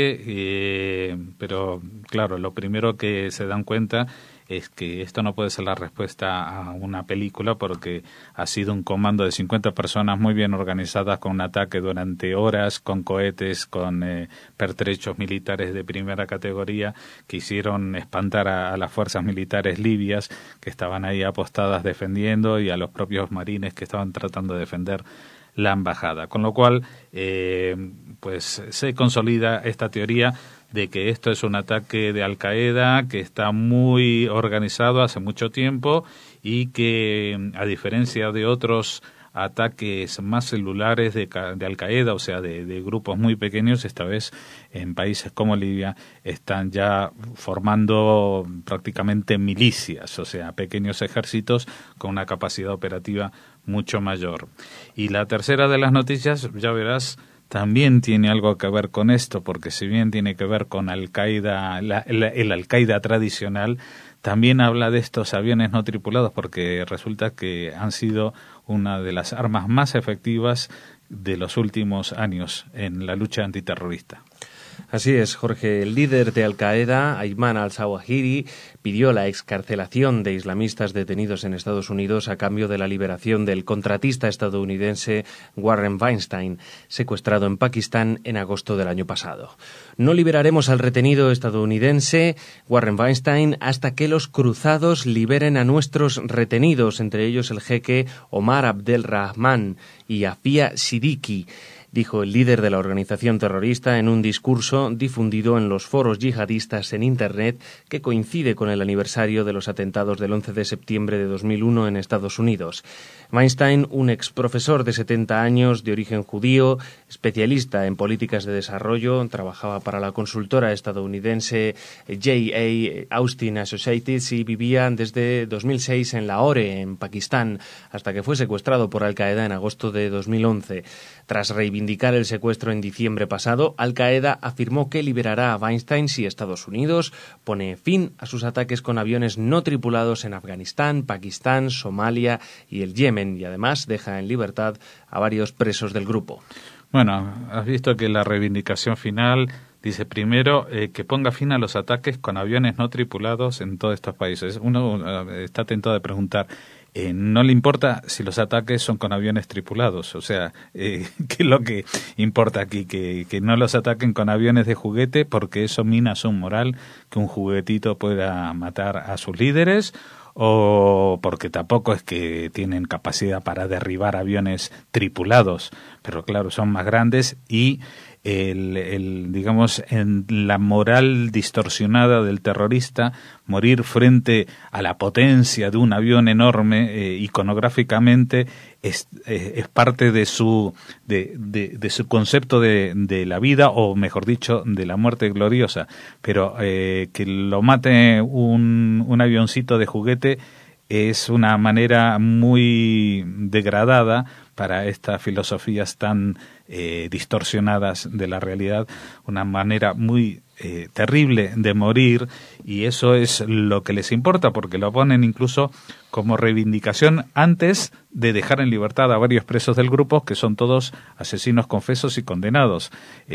ataque, pero claro, lo primero que se dan cuenta es que esto no puede ser la respuesta a una película porque ha sido un comando de 50 personas muy bien organizadas con un ataque durante horas, con cohetes, con pertrechos militares de primera categoría que hicieron espantar a las fuerzas militares libias que estaban ahí apostadas defendiendo y a los propios marines que estaban tratando de defender la embajada. Con lo cual, pues se consolida esta teoría de que esto es un ataque de Al-Qaeda que está muy organizado hace mucho tiempo y que, a diferencia de otros ataques más celulares de Al-Qaeda, o sea, de grupos muy pequeños, esta vez en países como Libia están ya formando prácticamente milicias, o sea, pequeños ejércitos con una capacidad operativa mucho mayor. Y la tercera de las noticias, ya verás, también tiene algo que ver con esto, porque si bien tiene que ver con Al-Qaeda, el Al-Qaeda tradicional, también habla de estos aviones no tripulados, porque resulta que han sido una de las armas más efectivas de los últimos años en la lucha antiterrorista. Así es, Jorge. El líder de Al-Qaeda, Ayman al-Zawahiri, pidió la excarcelación de islamistas detenidos en Estados Unidos a cambio de la liberación del contratista estadounidense Warren Weinstein, secuestrado en Pakistán en agosto del año pasado. No liberaremos al retenido estadounidense Warren Weinstein hasta que los cruzados liberen a nuestros retenidos, entre ellos el jeque Omar Abdelrahman y Afia Siddiqui, dijo el líder de la organización terrorista en un discurso difundido en los foros yihadistas en Internet que coincide con el aniversario de los atentados del 11 de septiembre de 2001 en Estados Unidos. Weinstein, un exprofesor de 70 años de origen judío, especialista en políticas de desarrollo, trabajaba para la consultora estadounidense J.A. Austin Associates y vivía desde 2006 en Lahore, en Pakistán, hasta que fue secuestrado por Al-Qaeda en agosto de 2011. Tras reivindicar el secuestro en diciembre pasado, Al-Qaeda afirmó que liberará a Weinstein si Estados Unidos pone fin a sus ataques con aviones no tripulados en Afganistán, Pakistán, Somalia y el Yemen, y además deja en libertad a varios presos del grupo. Bueno, has visto que la reivindicación final dice primero que ponga fin a los ataques con aviones no tripulados en todos estos países. Uno está tentado de preguntar, no le importa si los ataques son con aviones tripulados, o sea, ¿qué es lo que importa aquí? Que no los ataquen con aviones de juguete porque eso mina su moral, que un juguetito pueda matar a sus líderes, o porque tampoco es que tienen capacidad para derribar aviones tripulados, pero claro, son más grandes y digamos, en la moral distorsionada del terrorista, morir frente a la potencia de un avión enorme, iconográficamente, es parte de su concepto de la vida, o mejor dicho, de la muerte gloriosa. Pero que lo mate un avioncito de juguete es una manera muy degradada para estas filosofías tan distorsionadas de la realidad, una manera muy terrible de morir, y eso es lo que les importa, porque lo ponen incluso como reivindicación antes de dejar en libertad a varios presos del grupo, que son todos asesinos confesos y condenados.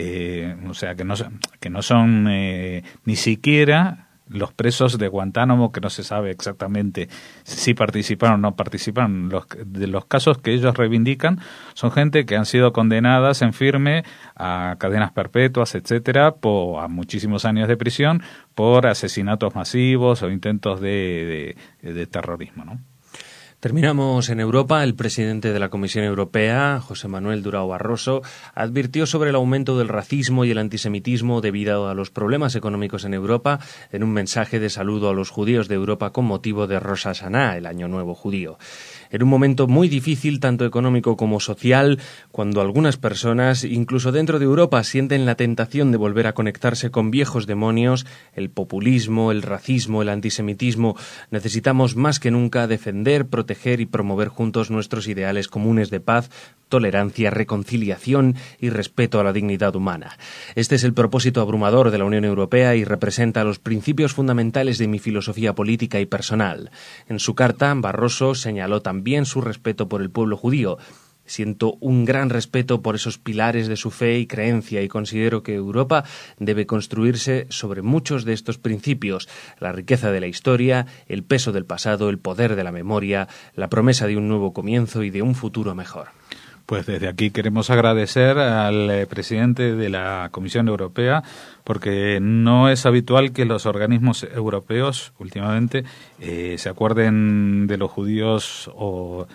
O sea, que no son ni siquiera los presos de Guantánamo, que no se sabe exactamente si participaron o no participaron. De los casos que ellos reivindican son gente que han sido condenadas en firme a cadenas perpetuas, etcétera, a muchísimos años de prisión por asesinatos masivos o intentos de terrorismo, ¿no? Terminamos en Europa. El presidente de la Comisión Europea, José Manuel Durão Barroso, advirtió sobre el aumento del racismo y el antisemitismo debido a los problemas económicos en Europa en un mensaje de saludo a los judíos de Europa con motivo de Rosh Hashanah, el Año Nuevo Judío. En un momento muy difícil, tanto económico como social, cuando algunas personas, incluso dentro de Europa, sienten la tentación de volver a conectarse con viejos demonios, el populismo, el racismo, el antisemitismo, necesitamos más que nunca defender, proteger y promover juntos nuestros ideales comunes de paz, tolerancia, reconciliación y respeto a la dignidad humana. Este es el propósito abrumador de la Unión Europea y representa los principios fundamentales de mi filosofía política y personal. En su carta, Barroso señaló también su respeto por el pueblo judío. Siento un gran respeto por esos pilares de su fe y creencia y considero que Europa debe construirse sobre muchos de estos principios: la riqueza de la historia, el peso del pasado, el poder de la memoria, la promesa de un nuevo comienzo y de un futuro mejor. Pues desde aquí queremos agradecer al presidente de la Comisión Europea, porque no es habitual que los organismos europeos últimamente se acuerden de los judíos o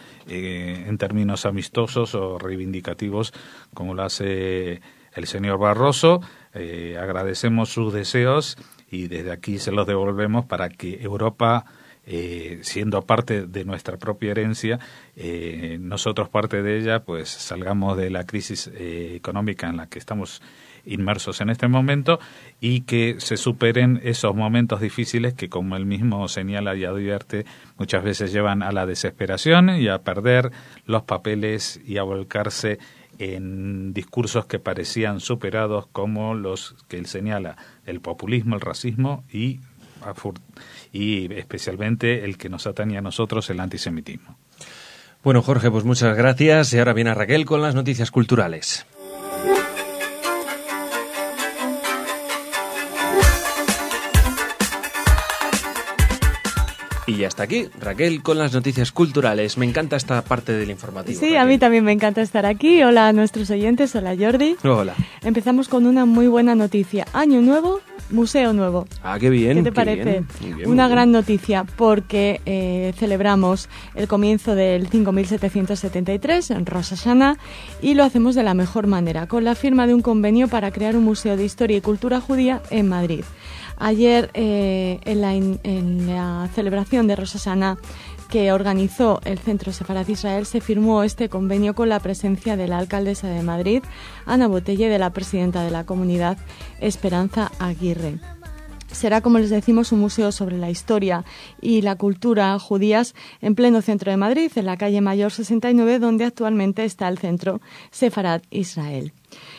en términos amistosos o reivindicativos como lo hace el señor Barroso. Agradecemos sus deseos y desde aquí se los devolvemos para que Europa, siendo parte de nuestra propia herencia, nosotros parte de ella, pues salgamos de la crisis económica en la que estamos inmersos en este momento y que se superen esos momentos difíciles que, como él mismo señala y advierte, muchas veces llevan a la desesperación y a perder los papeles y a volcarse en discursos que parecían superados, como los que él señala: el populismo, el racismo y especialmente el que nos atañe a nosotros, el antisemitismo. Bueno, Jorge, pues muchas gracias. Y ahora viene Raquel con las noticias culturales. Y hasta aquí, Raquel, con las noticias culturales. Me encanta esta parte del informativo. Sí, Raquel. A mí también me encanta estar aquí. Hola a nuestros oyentes, hola Jordi. Hola. Empezamos con una muy buena noticia. Año nuevo, museo nuevo. Ah, qué bien. ¿Qué te parece? Una gran noticia, porque celebramos el comienzo del 5773 en Rosh Hashanah y lo hacemos de la mejor manera, con la firma de un convenio para crear un museo de historia y cultura judía en Madrid. Ayer, en la celebración de Rosh Hashanah que organizó el Centro Sefarad Israel, se firmó este convenio con la presencia de la alcaldesa de Madrid, Ana Botella, y de la presidenta de la comunidad, Esperanza Aguirre. Será, como les decimos, un museo sobre la historia y la cultura judías en pleno centro de Madrid, en la calle Mayor 69, donde actualmente está el Centro Sefarad Israel.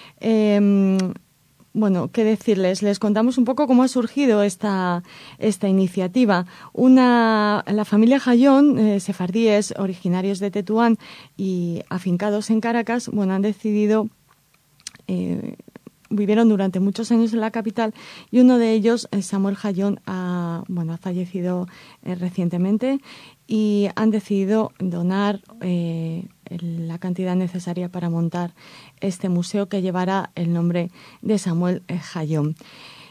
Bueno, qué decirles, les contamos un poco cómo ha surgido esta iniciativa. La familia Jayón, sefardíes originarios de Tetuán y afincados en Caracas, han decidido, vivieron durante muchos años en la capital, y uno de ellos, Samuel Jayón, ha fallecido recientemente, y han decidido donar la cantidad necesaria para montar este museo que llevará el nombre de Samuel Jayón.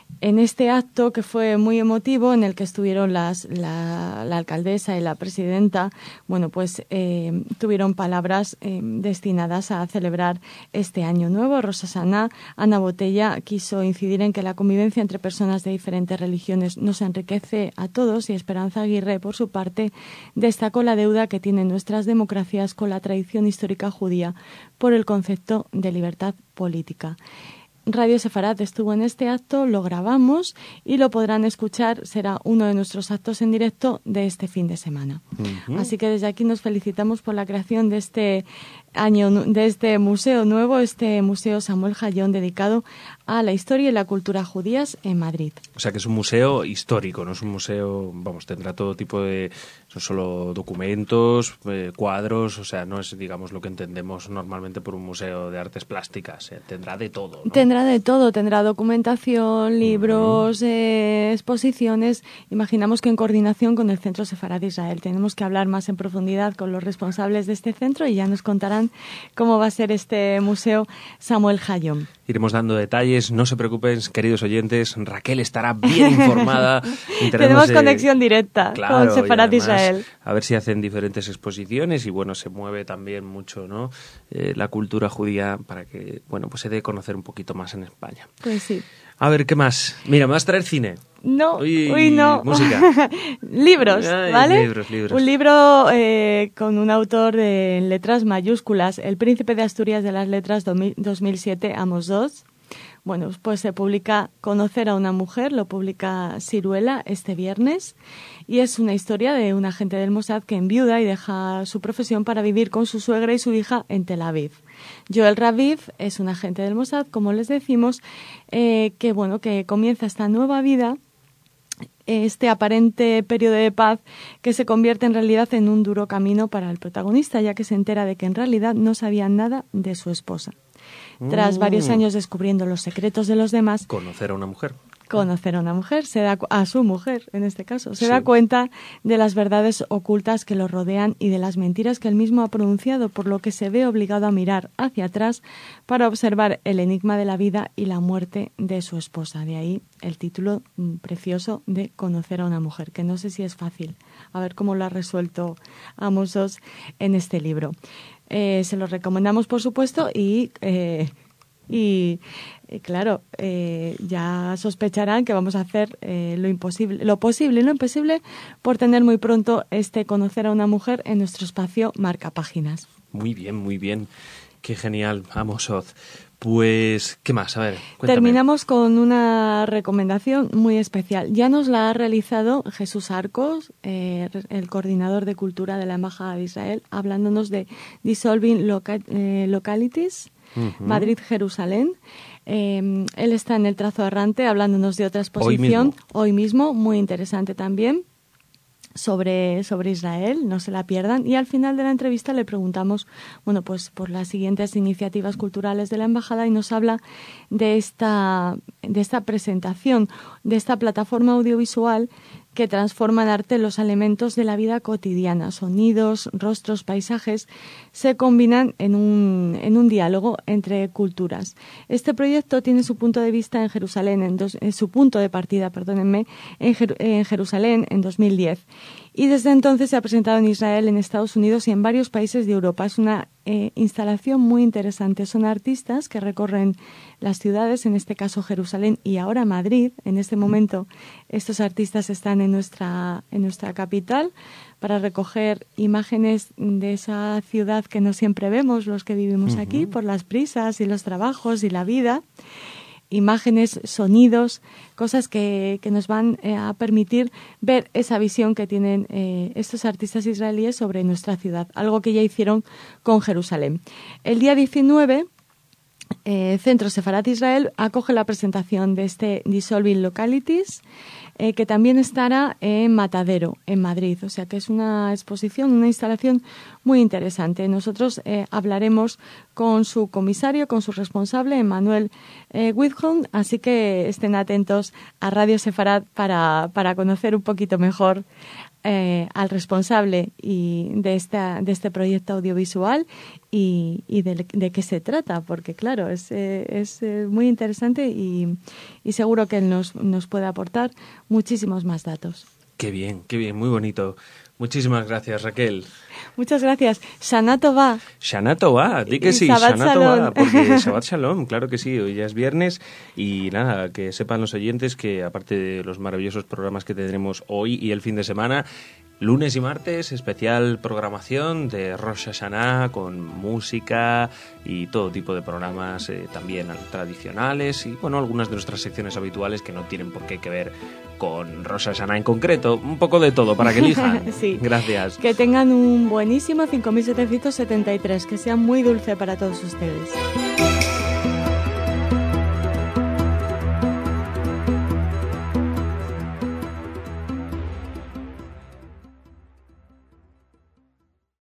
En este acto, que fue muy emotivo, en el que estuvieron la alcaldesa y la presidenta, bueno, pues tuvieron palabras destinadas a celebrar este año nuevo. Rosa Saná, Ana Botella, quiso incidir en que la convivencia entre personas de diferentes religiones nos enriquece a todos, y Esperanza Aguirre, por su parte, destacó la deuda que tienen nuestras democracias con la tradición histórica judía por el concepto de libertad política. Radio Sefarad estuvo en este acto, lo grabamos y lo podrán escuchar, será uno de nuestros actos en directo de este fin de semana. Uh-huh. Así que desde aquí nos felicitamos por la creación de este año, de este museo nuevo, este Museo Samuel Jayón, dedicado a la historia y la cultura judías en Madrid. O sea que es un museo histórico, no es un museo, vamos, tendrá todo tipo de, no solo documentos, cuadros, o sea, no es, digamos, lo que entendemos normalmente por un museo de artes plásticas, tendrá de todo, ¿no? Tendrá de todo, tendrá documentación, libros, exposiciones. Imaginamos que en coordinación con el Centro Sefarad de Israel. Tenemos que hablar más en profundidad con los responsables de este centro y ya nos contarán cómo va a ser este Museo Samuel Jayón. Iremos dando detalles, no se preocupen, queridos oyentes, Raquel estará bien informada. Tenemos conexión directa con Sefarad de Israel. A ver si hacen diferentes exposiciones y bueno, se mueve también mucho, ¿no? La cultura judía para que, bueno, pues se dé a conocer un poquito más en España. Pues sí. A ver, ¿qué más? Mira, ¿me vas a traer cine? No, hoy no. Música. Libros, ¿vale? Libros. Un libro con un autor de letras mayúsculas, El Príncipe de Asturias de las Letras 2007, Amos II. Bueno, pues se publica Conocer a una mujer, lo publica Siruela este viernes, y es una historia de un agente del Mossad que enviuda y deja su profesión para vivir con su suegra y su hija en Tel Aviv. Joel Raviv es un agente del Mossad, como les decimos, que comienza esta nueva vida, este aparente periodo de paz que se convierte en realidad en un duro camino para el protagonista, ya que se entera de que en realidad no sabía nada de su esposa. Tras varios años descubriendo los secretos de los demás... Conocer a una mujer, a su mujer en este caso, se da cuenta de las verdades ocultas que lo rodean y de las mentiras que él mismo ha pronunciado, por lo que se ve obligado a mirar hacia atrás para observar el enigma de la vida y la muerte de su esposa. De ahí el título precioso de Conocer a una mujer, que no sé si es fácil. A ver cómo lo ha resuelto Amos II en este libro. Se lo recomendamos, por supuesto, y claro, ya sospecharán que vamos a hacer lo posible y lo imposible por tener muy pronto este Conocer a una mujer en nuestro espacio Marca Páginas. Muy bien. Qué genial, Amos Oz. Pues, ¿qué más? A ver, cuéntame. Terminamos con una recomendación muy especial. Ya nos la ha realizado Jesús Arcos, el coordinador de cultura de la Embajada de Israel, hablándonos de Dissolving Localities, Madrid-Jerusalén. Él está en el trazo errante hablándonos de otra exposición hoy mismo, muy interesante también, sobre Israel, no se la pierdan. Y al final de la entrevista le preguntamos, bueno, pues por las siguientes iniciativas culturales de la Embajada, y nos habla de esta presentación, de esta plataforma audiovisual que transforma en arte los elementos de la vida cotidiana. Sonidos, rostros, paisajes se combinan en un diálogo entre culturas. Este proyecto tiene su punto de vista en Jerusalén, su punto de partida, en Jerusalén en 2010. Y desde entonces se ha presentado en Israel, en Estados Unidos y en varios países de Europa. Es una instalación muy interesante. Son artistas que recorren las ciudades, en este caso Jerusalén y ahora Madrid. En este momento estos artistas están en nuestra capital para recoger imágenes de esa ciudad que no siempre vemos los que vivimos aquí por las prisas y los trabajos y la vida. Imágenes, sonidos, cosas que nos van a permitir ver esa visión que tienen estos artistas israelíes sobre nuestra ciudad, algo que ya hicieron con Jerusalén. El día 19, Centro Sefarad Israel acoge la presentación de este Dissolving Localities, que también estará en Matadero, en Madrid. O sea que es una exposición, una instalación muy interesante. Nosotros hablaremos con su comisario, con su responsable, Emmanuel Whitholm, así que estén atentos a Radio Sefarad para conocer un poquito mejor al responsable de este proyecto audiovisual y de qué se trata, porque claro, es muy interesante y seguro que él nos puede aportar muchísimos más datos. Qué bien, muy bonito. Muchísimas gracias, Raquel. Muchas gracias. Shana Tová. Shana Tová, di que sí, Shana Tová, porque Shabbat Shalom, claro que sí, hoy ya es viernes y nada, que sepan los oyentes que aparte de los maravillosos programas que tendremos hoy y el fin de semana, lunes y martes, especial programación de Rosh Hashanah con música y todo tipo de programas también tradicionales y bueno, algunas de nuestras secciones habituales que no tienen por qué que ver con Rosh Hashanah en concreto, un poco de todo para que elijan. Sí. Gracias. Que tengan un buenísimo 5773, que sea muy dulce para todos ustedes.